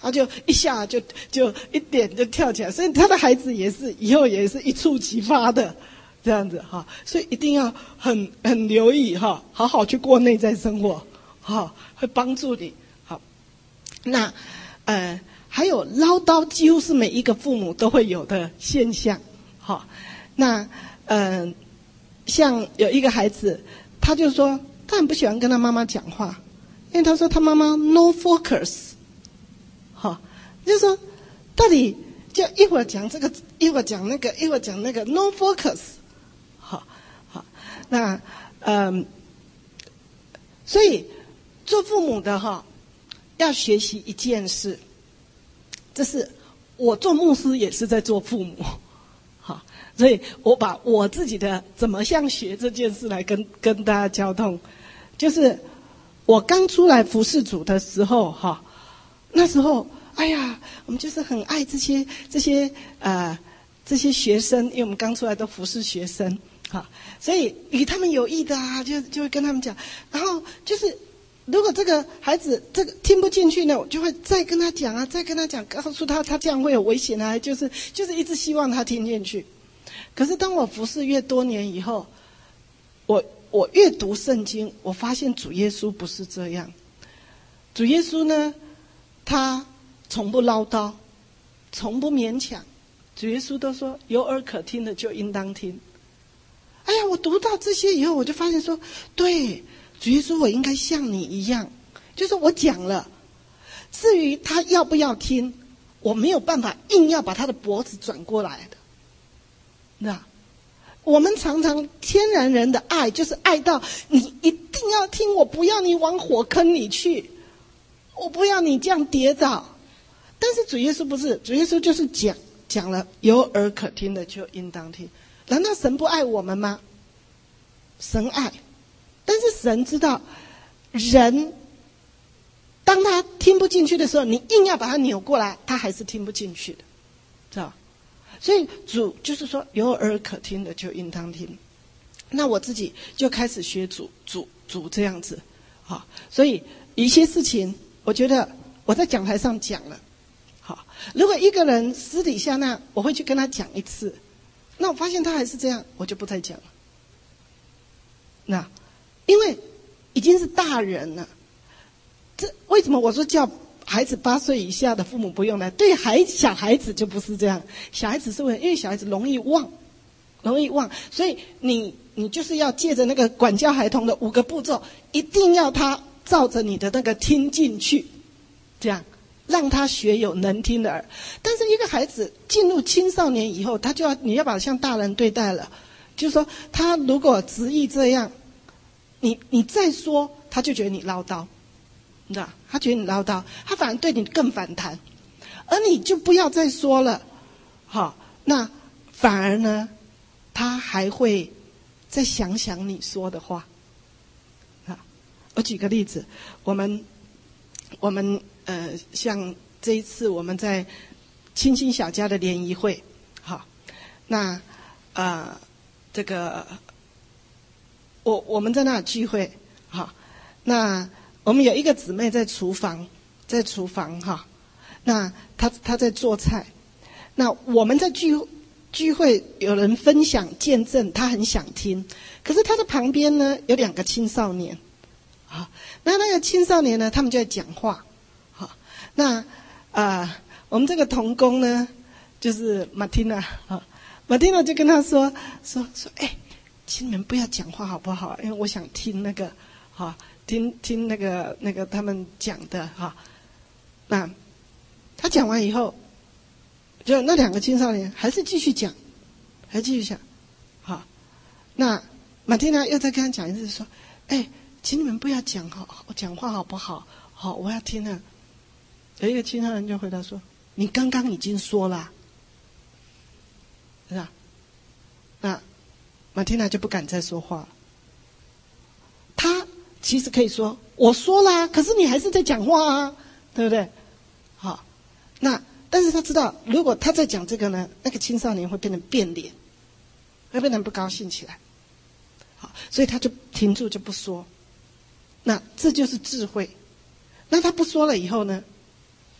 [SPEAKER 1] 他就一下就就一点就跳起来，所以他的孩子也是以后也是一触即发的这样子哈，所以一定要很很留意哈，好好去过内在生活哈，会帮助你。好，那呃还有唠叨，几乎是每一个父母都会有的现象哈。那嗯、呃，像有一个孩子，他就说他很不喜欢跟他妈妈讲话，因为他说他妈妈 no focus， 好，就是说到底就一会儿讲这个，一会儿讲那个，一会儿讲那个 no focus， 好，好，那嗯，所以做父母的哈，要学习一件事，这是我做牧师也是在做父母。所以我把我自己的怎么像学这件事来跟跟大家交通，就是我刚出来服侍主的时候哈，那时候哎呀，我们就是很爱这些这些呃这些学生，因为我们刚出来都服侍学生哈，所以与他们有益的啊，就就会跟他们讲，然后就是如果这个孩子这个听不进去呢，我就会再跟他讲啊，再跟他讲，告诉他他这样会有危险啊，就是就是一直希望他听进去。可是当我服侍越多年以后，我我越读圣经，我发现主耶稣不是这样。主耶稣呢，他从不唠叨，从不勉强。主耶稣都说有耳可听的就应当听。哎呀，我读到这些以后，我就发现说，对，主耶稣我应该像你一样，就是我讲了，至于他要不要听，我没有办法硬要把他的脖子转过来的。那我们常常天然人的爱就是爱到你一定要听，我不要你往火坑里去，我不要你这样跌倒。但是主耶稣不是，主耶稣就是讲讲了有耳可听的就应当听。难道神不爱我们吗？神爱，但是神知道人当他听不进去的时候，你硬要把他扭过来，他还是听不进去的，知道？所以主就是说有耳可听的就应当听。那我自己就开始学主主主这样子好，所以一些事情我觉得我在讲台上讲了好，如果一个人私底下那我会去跟他讲一次，那我发现他还是这样，我就不再讲了。那因为已经是大人了，这为什么我说叫孩子八岁以下的父母不用来，对孩小孩子就不是这样。小孩子是为因为小孩子容易忘，容易忘，所以你你就是要借着那个管教孩童的五个步骤，一定要他照着你的那个听进去，这样让他学有能听的耳。但是一个孩子进入青少年以后，他就要你要把他像大人对待了，就是说他如果执意这样，你你再说，他就觉得你唠叨。你知道，他觉得你唠叨，他反而对你更反弹，而你就不要再说了，好，那反而呢，他还会再想想你说的话。啊，我举个例子，我们我们呃，像这一次我们在清新小家的联谊会，好，那呃，这个我我们在那聚会，好，那。我们有一个姊妹在厨房，在厨房哈，那她她在做菜，那我们在聚聚会有人分享见证，她很想听，可是她的旁边呢有两个青少年，啊，那那个青少年呢，他们就在讲话，好，那啊、呃，我们这个同工呢，就是马蒂娜啊，马蒂娜就跟他说说说，哎，请你们不要讲话好不好？因为我想听那个，哈。听听那个那个他们讲的哈，那他讲完以后，就那两个青少年还是继续讲，还继续讲，好，那马蒂娜又再跟他讲一次说，哎，请你们不要讲好，讲话好不好？好，我要听啊。有一个青少年就回答说，你刚刚已经说了，是吧？那马蒂娜就不敢再说话了，他。其实可以说我说啦，可是你还是在讲话啊，对不对？好，那但是他知道，如果他在讲这个呢，那个青少年会变成变脸，会变成不高兴起来。好，所以他就停住就不说。那这就是智慧。那他不说了以后呢，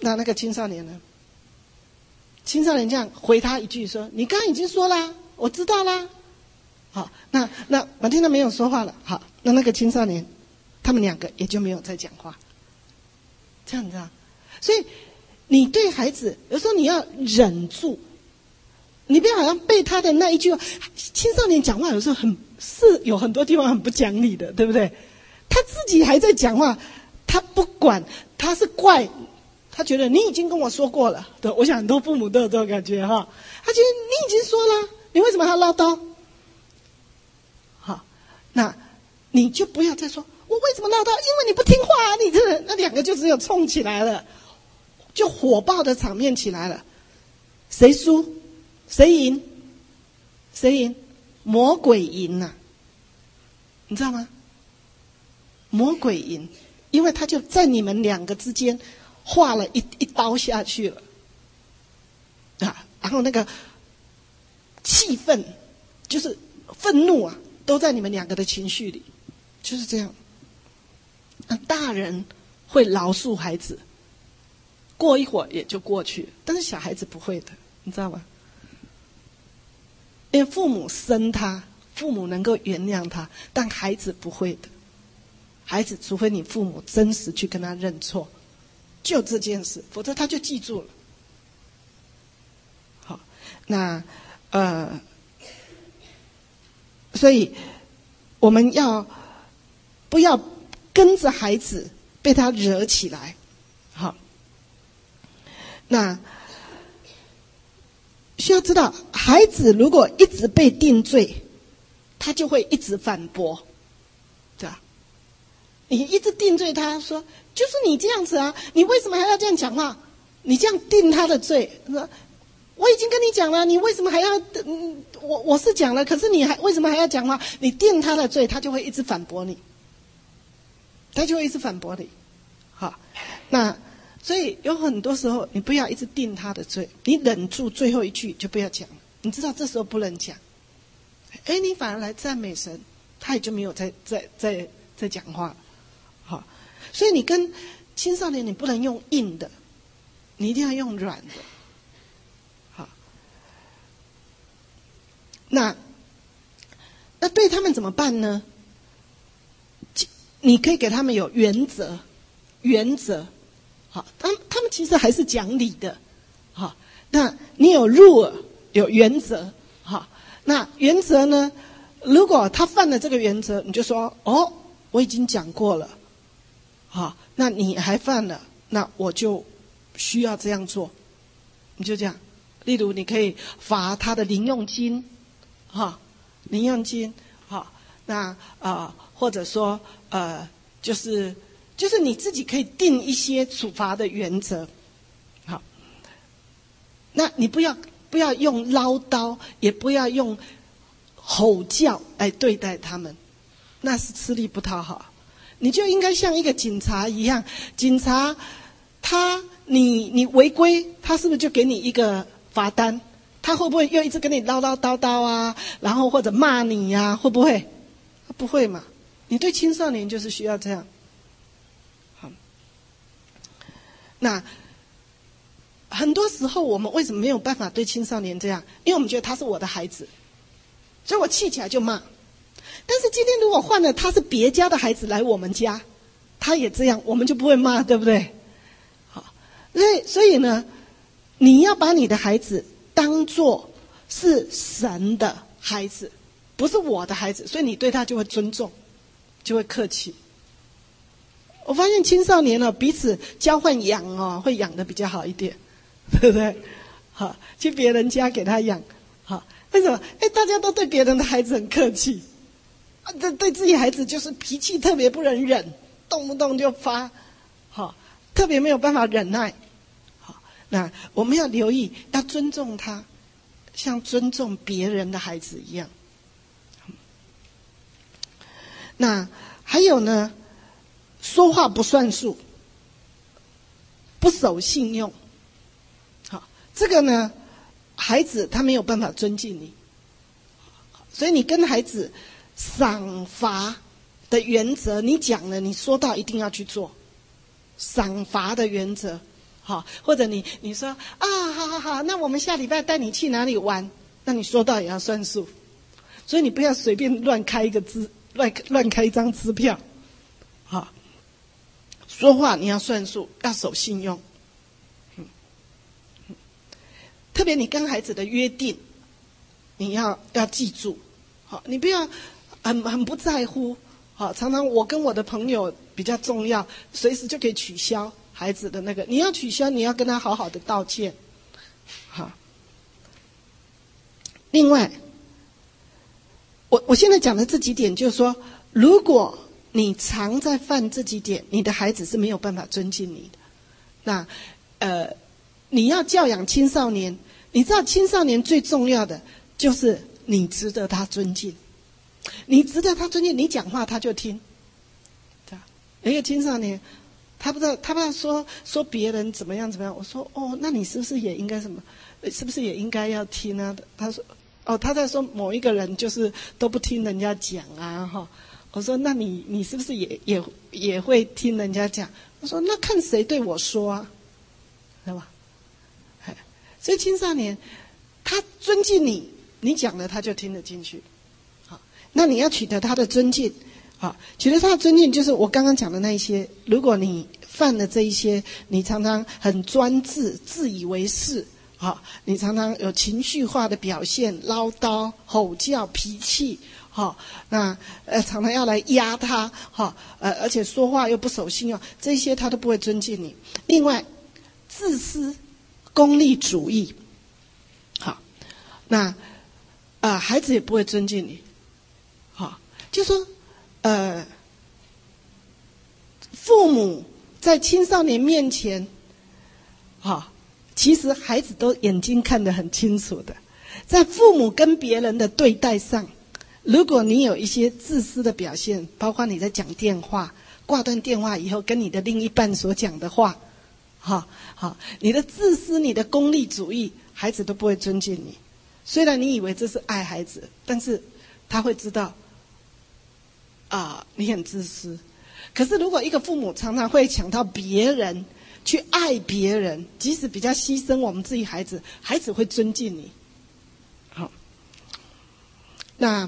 [SPEAKER 1] 那那个青少年呢？青少年这样回他一句说：“你刚刚已经说啦，我知道啦。”好，那那马丁娜没有说话了。好，那那个青少年，他们两个也就没有再讲话。这样子啊，所以你对孩子有时候你要忍住，你不要好像被他的那一句话。青少年讲话有时候很是有很多地方很不讲理的，对不对？他自己还在讲话，他不管，他是怪。他觉得你已经跟我说过了，对，我想很多父母都有这种感觉哈。他觉得你已经说了，你为什么还要唠叨？好，那你就不要再说我为什么唠叨，因为你不听话啊！你这那两个就只有冲起来了，就火爆的场面起来了。谁输？谁赢？谁赢？魔鬼赢呐、啊！你知道吗？魔鬼赢，因为他就在你们两个之间划了一一刀下去了啊！然后那个气愤，就是愤怒啊，都在你们两个的情绪里，就是这样。那大人会饶恕孩子，过一会儿也就过去了，但是小孩子不会的，你知道吗？因为父母生他，父母能够原谅他，但孩子不会的。孩子除非你父母真实去跟他认错，就这件事，否则他就记住了。好，那呃，所以我们要不要跟着孩子被他惹起来？好，那需要知道，孩子如果一直被定罪，他就会一直反驳，对吧？你一直定罪他说，就是你这样子啊，你为什么还要这样讲话？你这样定他的罪，说我已经跟你讲了，你为什么还要？嗯，我我是讲了，可是你还为什么还要讲话？你定他的罪，他就会一直反驳你，他就会一直反驳你。好，那所以有很多时候，你不要一直定他的罪，你忍住最后一句就不要讲了。你知道这时候不能讲，哎，你反而来赞美神，他也就没有再再再再讲话了。好，所以你跟青少年，你不能用硬的，你一定要用软的。好，那那对他们怎么办呢？你可以给他们有原则，原则。好，他们他们其实还是讲理的。好，那你有 rule， 有原则。好，那原则呢？如果他犯了这个原则，你就说哦，我已经讲过了。好，那你还犯了，那我就需要这样做，你就这样。例如，你可以罚他的零用金，哈，零用金，好，那啊、呃，或者说呃，就是就是你自己可以定一些处罚的原则，好，那你不要不要用唠叨，也不要用吼叫来对待他们，那是吃力不讨好。你就应该像一个警察一样，警察他你你违规，他是不是就给你一个罚单？他会不会又一直跟你唠唠叨叨啊？然后或者骂你呀、啊？会不会？他不会嘛。你对青少年就是需要这样。好，那很多时候我们为什么没有办法对青少年这样？因为我们觉得他是我的孩子，所以我气起来就骂。但是今天如果换了他是别家的孩子来我们家，他也这样，我们就不会骂，对不对？好，所以所以呢，你要把你的孩子当作是神的孩子，不是我的孩子，所以你对他就会尊重，就会客气。我发现青少年呢、哦，彼此交换养哦，会养得比较好一点，对不对？好，去别人家给他养，好，为什么？哎，大家都对别人的孩子很客气。对对自己孩子就是脾气特别不能忍，动不动就发，好，特别没有办法忍耐，好，那我们要留意，要尊重他，像尊重别人的孩子一样。那还有呢，说话不算数，不守信用，好，这个呢，孩子他没有办法尊敬你，所以你跟孩子赏罚的原则，你讲了，你说到一定要去做。赏罚的原则， 好，或者你你说啊，好好好，那我们下礼拜带你去哪里玩？那你说到也要算数，所以你不要随便乱开一个支乱乱开一张支票，好，说话你要算数，要守信用。嗯，特别你跟孩子的约定，你要要记住，好，你不要很很不在乎，好，常常我跟我的朋友比较重要，随时就可以取消孩子的那个，你要取消，你要跟他好好的道歉，好。另外，我我现在讲的这几点，就是说，如果你常在犯这几点，你的孩子是没有办法尊敬你的。那，呃，你要教养青少年，你知道青少年最重要的就是你值得他尊敬，你值得他尊敬，你讲话他就听。有一个青少年，他不知道他不知道说说别人怎么样怎么样，我说哦，那你是不是也应该什么？是不是也应该要听啊？他说哦，他在说某一个人就是都不听人家讲啊，哈。我说那你你是不是也也也会听人家讲？他说那看谁对我说啊，对吧？哎，所以青少年他尊敬你，你讲了他就听得进去。好，那你要取得他的尊敬，好，取得他的尊敬就是我刚刚讲的那一些。如果你犯了这一些，你常常很专制、自以为是。好，你常常有情绪化的表现，唠叨、吼叫、脾气，好，那呃常常要来压他，好，呃而且说话又不守信用，这些他都不会尊敬你。另外，自私、功利主义，好，那呃孩子也不会尊敬你，好，就说呃父母在青少年面前，好。其实孩子都眼睛看得很清楚的，在父母跟别人的对待上，如果你有一些自私的表现，包括你在讲电话，挂断电话以后跟你的另一半所讲的话，好好，你的自私、你的功利主义，孩子都不会尊敬你。虽然你以为这是爱孩子，但是他会知道，啊、呃，你很自私。可是如果一个父母常常会想到别人，去爱别人，即使比较牺牲我们自己孩子，孩子会尊敬你。好，那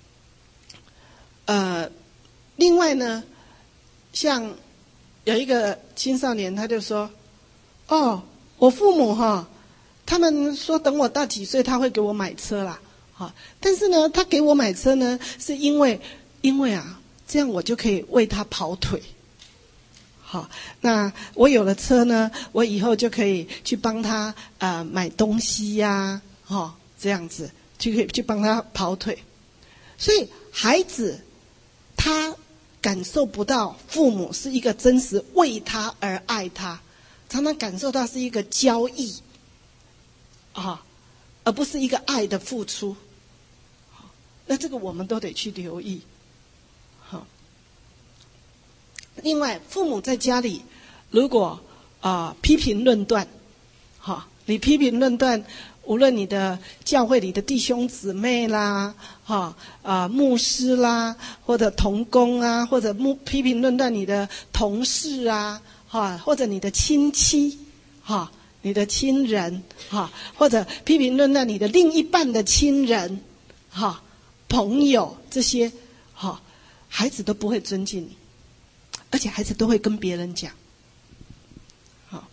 [SPEAKER 1] 呃，另外呢，像有一个青少年，他就说：“哦，我父母哈，他们说等我到几岁他会给我买车啦，好，但是呢，他给我买车呢，是因为因为啊，这样我就可以为他跑腿。”好，那我有了车呢，我以后就可以去帮他呃买东西呀、啊，哦，这样子就可以去帮他跑腿。所以孩子他感受不到父母是一个真实为他而爱他，常常感受到是一个交易啊，而不是一个爱的付出。那这个我们都得去留意。另外，父母在家里如果啊、呃、批评论断，哈，你批评论断，无论你的教会里的弟兄姊妹啦，哈啊、呃、牧师啦，或者同工啊，或者牧批评论断你的同事啊，哈，或者你的亲戚，哈，你的亲人，哈，或者批评论断你的另一半的亲人，哈，朋友这些，哈，孩子都不会尊敬你。而且孩子都会跟别人讲，好，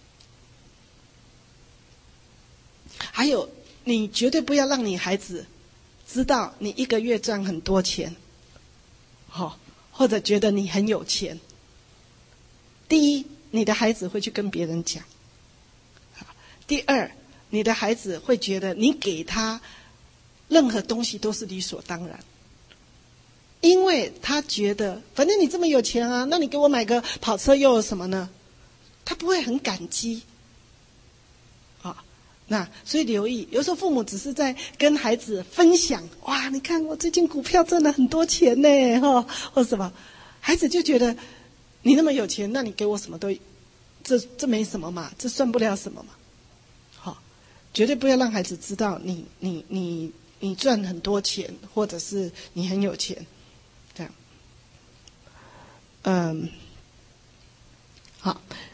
[SPEAKER 1] 还有你绝对不要让你孩子知道你一个月赚很多钱，好，或者觉得你很有钱。第一，你的孩子会去跟别人讲；第二，你的孩子会觉得你给他任何东西都是理所当然。因为他觉得反正你这么有钱啊，那你给我买个跑车又有什么呢？他不会很感激啊。那所以留意，有时候父母只是在跟孩子分享，哇，你看我最近股票挣了很多钱呢，哈，或什么，孩子就觉得你那么有钱，那你给我什么都，这这没什么嘛，这算不了什么嘛。好，绝对不要让孩子知道你你你你赚很多钱，或者是你很有钱。嗯，好，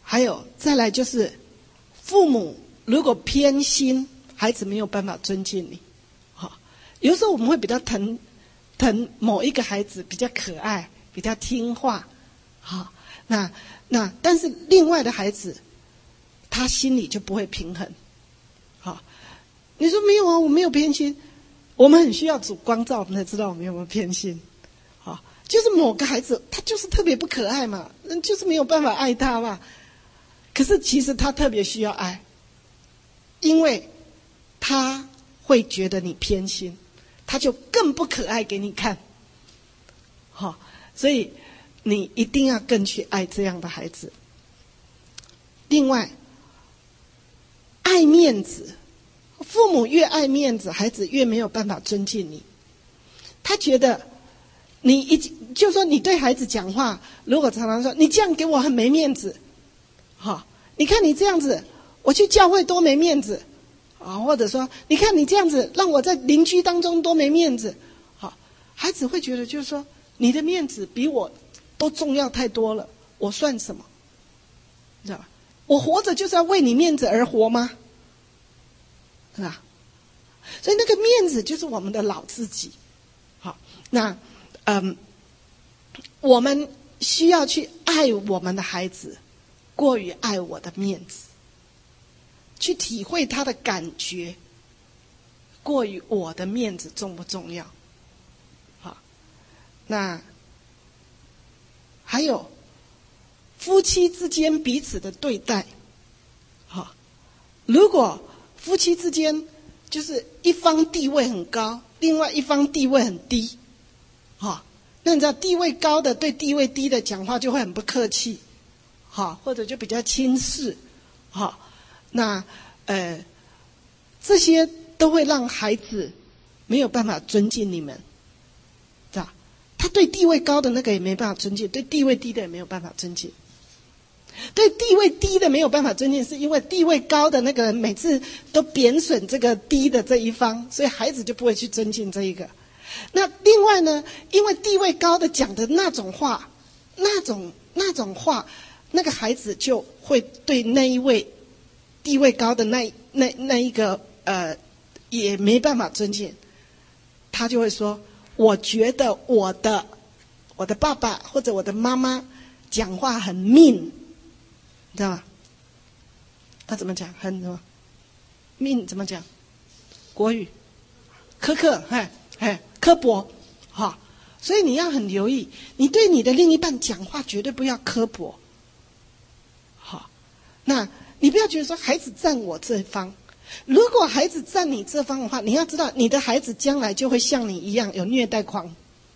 [SPEAKER 1] 还有再来就是父母如果偏心，孩子没有办法尊敬你。好，有时候我们会比较疼疼某一个孩子比较可爱，比较听话。好，那那但是另外的孩子他心里就不会平衡。好，你说没有啊，我没有偏心。我们很需要主光照，我们才知道我们有没有偏心。好，就是某个孩子他就是特别不可爱嘛，就是没有办法爱他嘛。可是其实他特别需要爱，因为他会觉得你偏心，他就更不可爱给你看。好，所以你一定要更去爱这样的孩子。另外，爱面子，父母越爱面子，孩子越没有办法尊敬你。他觉得你一就说你对孩子讲话，如果常常说你这样给我很没面子，好，你看你这样子，我去教会多没面子啊，或者说你看你这样子让我在邻居当中多没面子，好，孩子会觉得就是说你的面子比我都重要太多了，我算什么？你知道吧？我活着就是要为你面子而活吗？是吧？所以那个面子就是我们的老自己。好，那嗯，我们需要去爱我们的孩子，过于爱我的面子，去体会他的感觉，过于我的面子重不重要？好，那还有夫妻之间彼此的对待。好，如果夫妻之间就是一方地位很高，另外一方地位很低，好，那你知道地位高的对地位低的讲话就会很不客气，好，或者就比较轻视，好，那呃这些都会让孩子没有办法尊敬你们，知道？他对地位高的那个也没办法尊敬，对地位低的也没有办法尊敬。对地位低的没有办法尊敬，是因为地位高的那个人每次都贬损这个低的这一方，所以孩子就不会去尊敬这一个。那另外呢，因为地位高的讲的那种话，那种那种话，那个孩子就会对那一位地位高的那那那一个呃也没办法尊敬，他就会说：我觉得我的我的爸爸或者我的妈妈讲话很命。你知道吗？他怎么讲？很什么？命怎么讲？国语，苛刻，哎哎，刻薄，哈。所以你要很留意，你对你的另一半讲话绝对不要刻薄，好。那你不要觉得说孩子站我这方，如果孩子站你这方的话，你要知道你的孩子将来就会像你一样有虐待狂，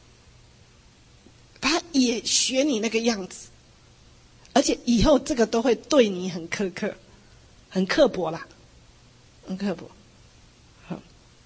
[SPEAKER 1] 他也学你那个样子。而且以后这个都会对你很苛刻，很刻薄啦，很刻薄。好，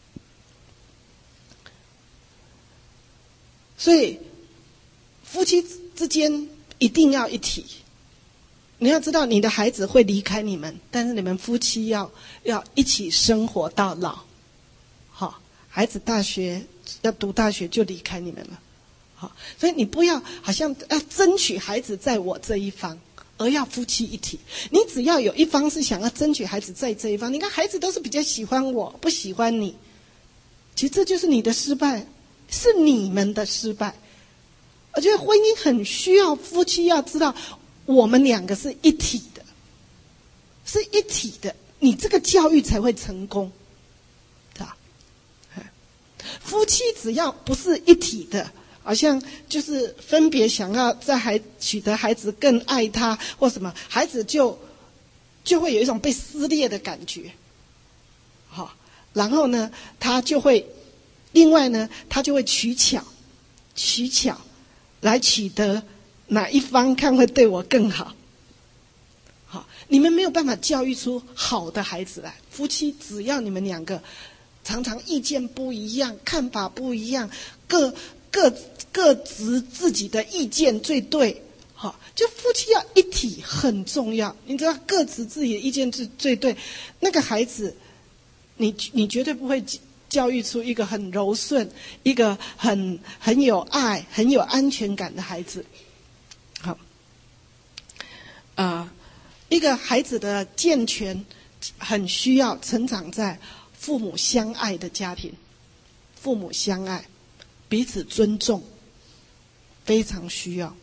[SPEAKER 1] 所以夫妻之间一定要一体。你要知道，你的孩子会离开你们，但是你们夫妻要要一起生活到老。好，孩子大学要读大学就离开你们了。好，所以你不要好像要争取孩子在我这一方，而要夫妻一体。你只要有一方是想要争取孩子在这一方，你看孩子都是比较喜欢我，不喜欢你。其实这就是你的失败，是你们的失败。我觉得婚姻很需要夫妻要知道，我们两个是一体的，是一体的，你这个教育才会成功，对吧？夫妻只要不是一体的，好像就是分别想要在孩取得孩子更爱他或什么，孩子就就会有一种被撕裂的感觉。好，然后呢，他就会，另外呢，他就会取巧，取巧来取得哪一方看会对我更好。好，你们没有办法教育出好的孩子来。夫妻只要你们两个常常意见不一样，看法不一样，各各各执自己的意见最对，好，就夫妻要一体很重要。你知道，各执自己的意见最最对，那个孩子，你你绝对不会教育出一个很柔顺、一个很很有爱、很有安全感的孩子。好，啊、呃， 一个孩子的健全，很需要成长在父母相爱的家庭，父母相爱，彼此尊重，非常需要。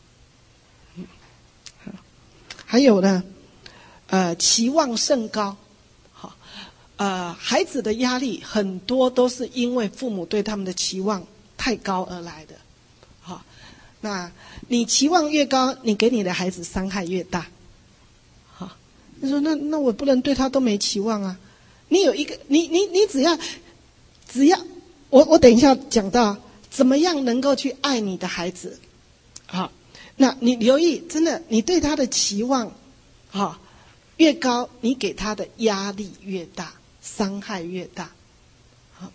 [SPEAKER 1] 还有呢，呃，期望甚高，好，呃，孩子的压力很多都是因为父母对他们的期望太高而来的，好，那你期望越高，你给你的孩子伤害越大，好，你说那那我不能对他都没期望啊？你有一个，你你你只要只要我我等一下讲到怎么样能够去爱你的孩子，好。那你留意，真的，你对他的期望，哈，越高，你给他的压力越大，伤害越大，好，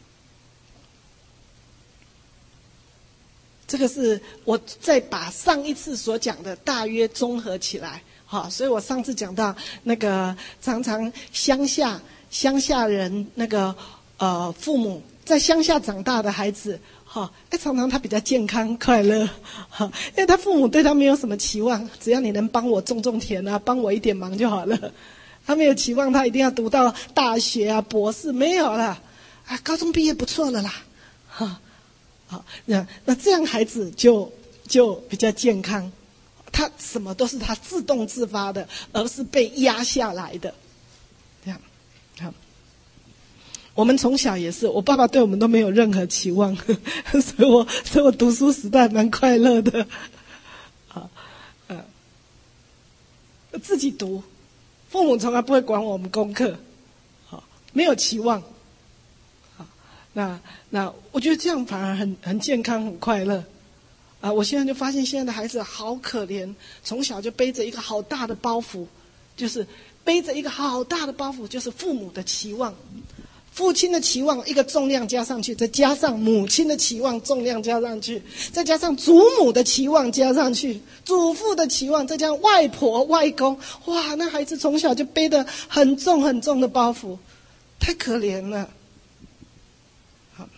[SPEAKER 1] 这个是我再把上一次所讲的大约综合起来，好，所以我上次讲到那个常常乡下乡下人那个呃父母在乡下长大的孩子。哈，哎，常常他比较健康快乐，哈，因为他父母对他没有什么期望，只要你能帮我种种田啊，帮我一点忙就好了。他没有期望他一定要读到大学啊、博士，没有了，啊，高中毕业不错了啦，哈，好，那那这样孩子就就比较健康，他什么都是他自动自发的，而是被压下来的，这样，好。我们从小也是，我爸爸对我们都没有任何期望，呵呵，所以我所以我读书时代蛮快乐的，啊，呃，自己读，父母从来不会管我们功课，好，没有期望，好，那那我觉得这样反而很很健康很快乐，啊，我现在就发现现在的孩子好可怜，从小就背着一个好大的包袱，就是背着一个好大的包袱，就是父母的期望。父亲的期望一个重量加上去，再加上母亲的期望重量加上去，再加上祖母的期望加上去，祖父的期望，再加上外婆外公，哇，那孩子从小就背得很重很重的包袱，太可怜了。好，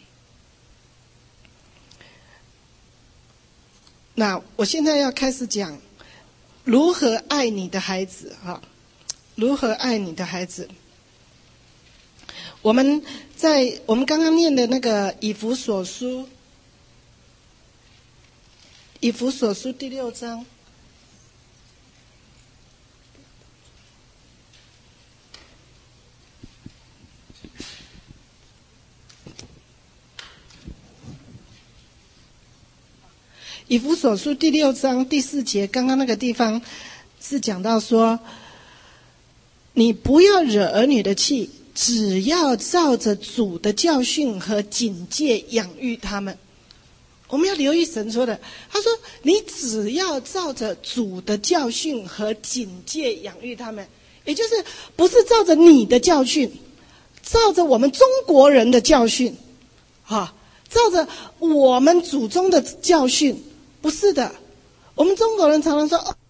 [SPEAKER 1] 那我现在要开始讲如何爱你的孩子哈，如何爱你的孩子。我们在我们刚刚念的那个以弗所书，以弗所书第六章，以弗所书第六章第四节，刚刚那个地方是讲到说，你不要惹儿女的气，只要照着主的教训和警戒养育他们。我们要留意神说的，他说你只要照着主的教训和警戒养育他们，也就是不是照着你的教训，照着我们中国人的教训，啊，照着我们祖宗的教训，不是的。我们中国人常常说，哦，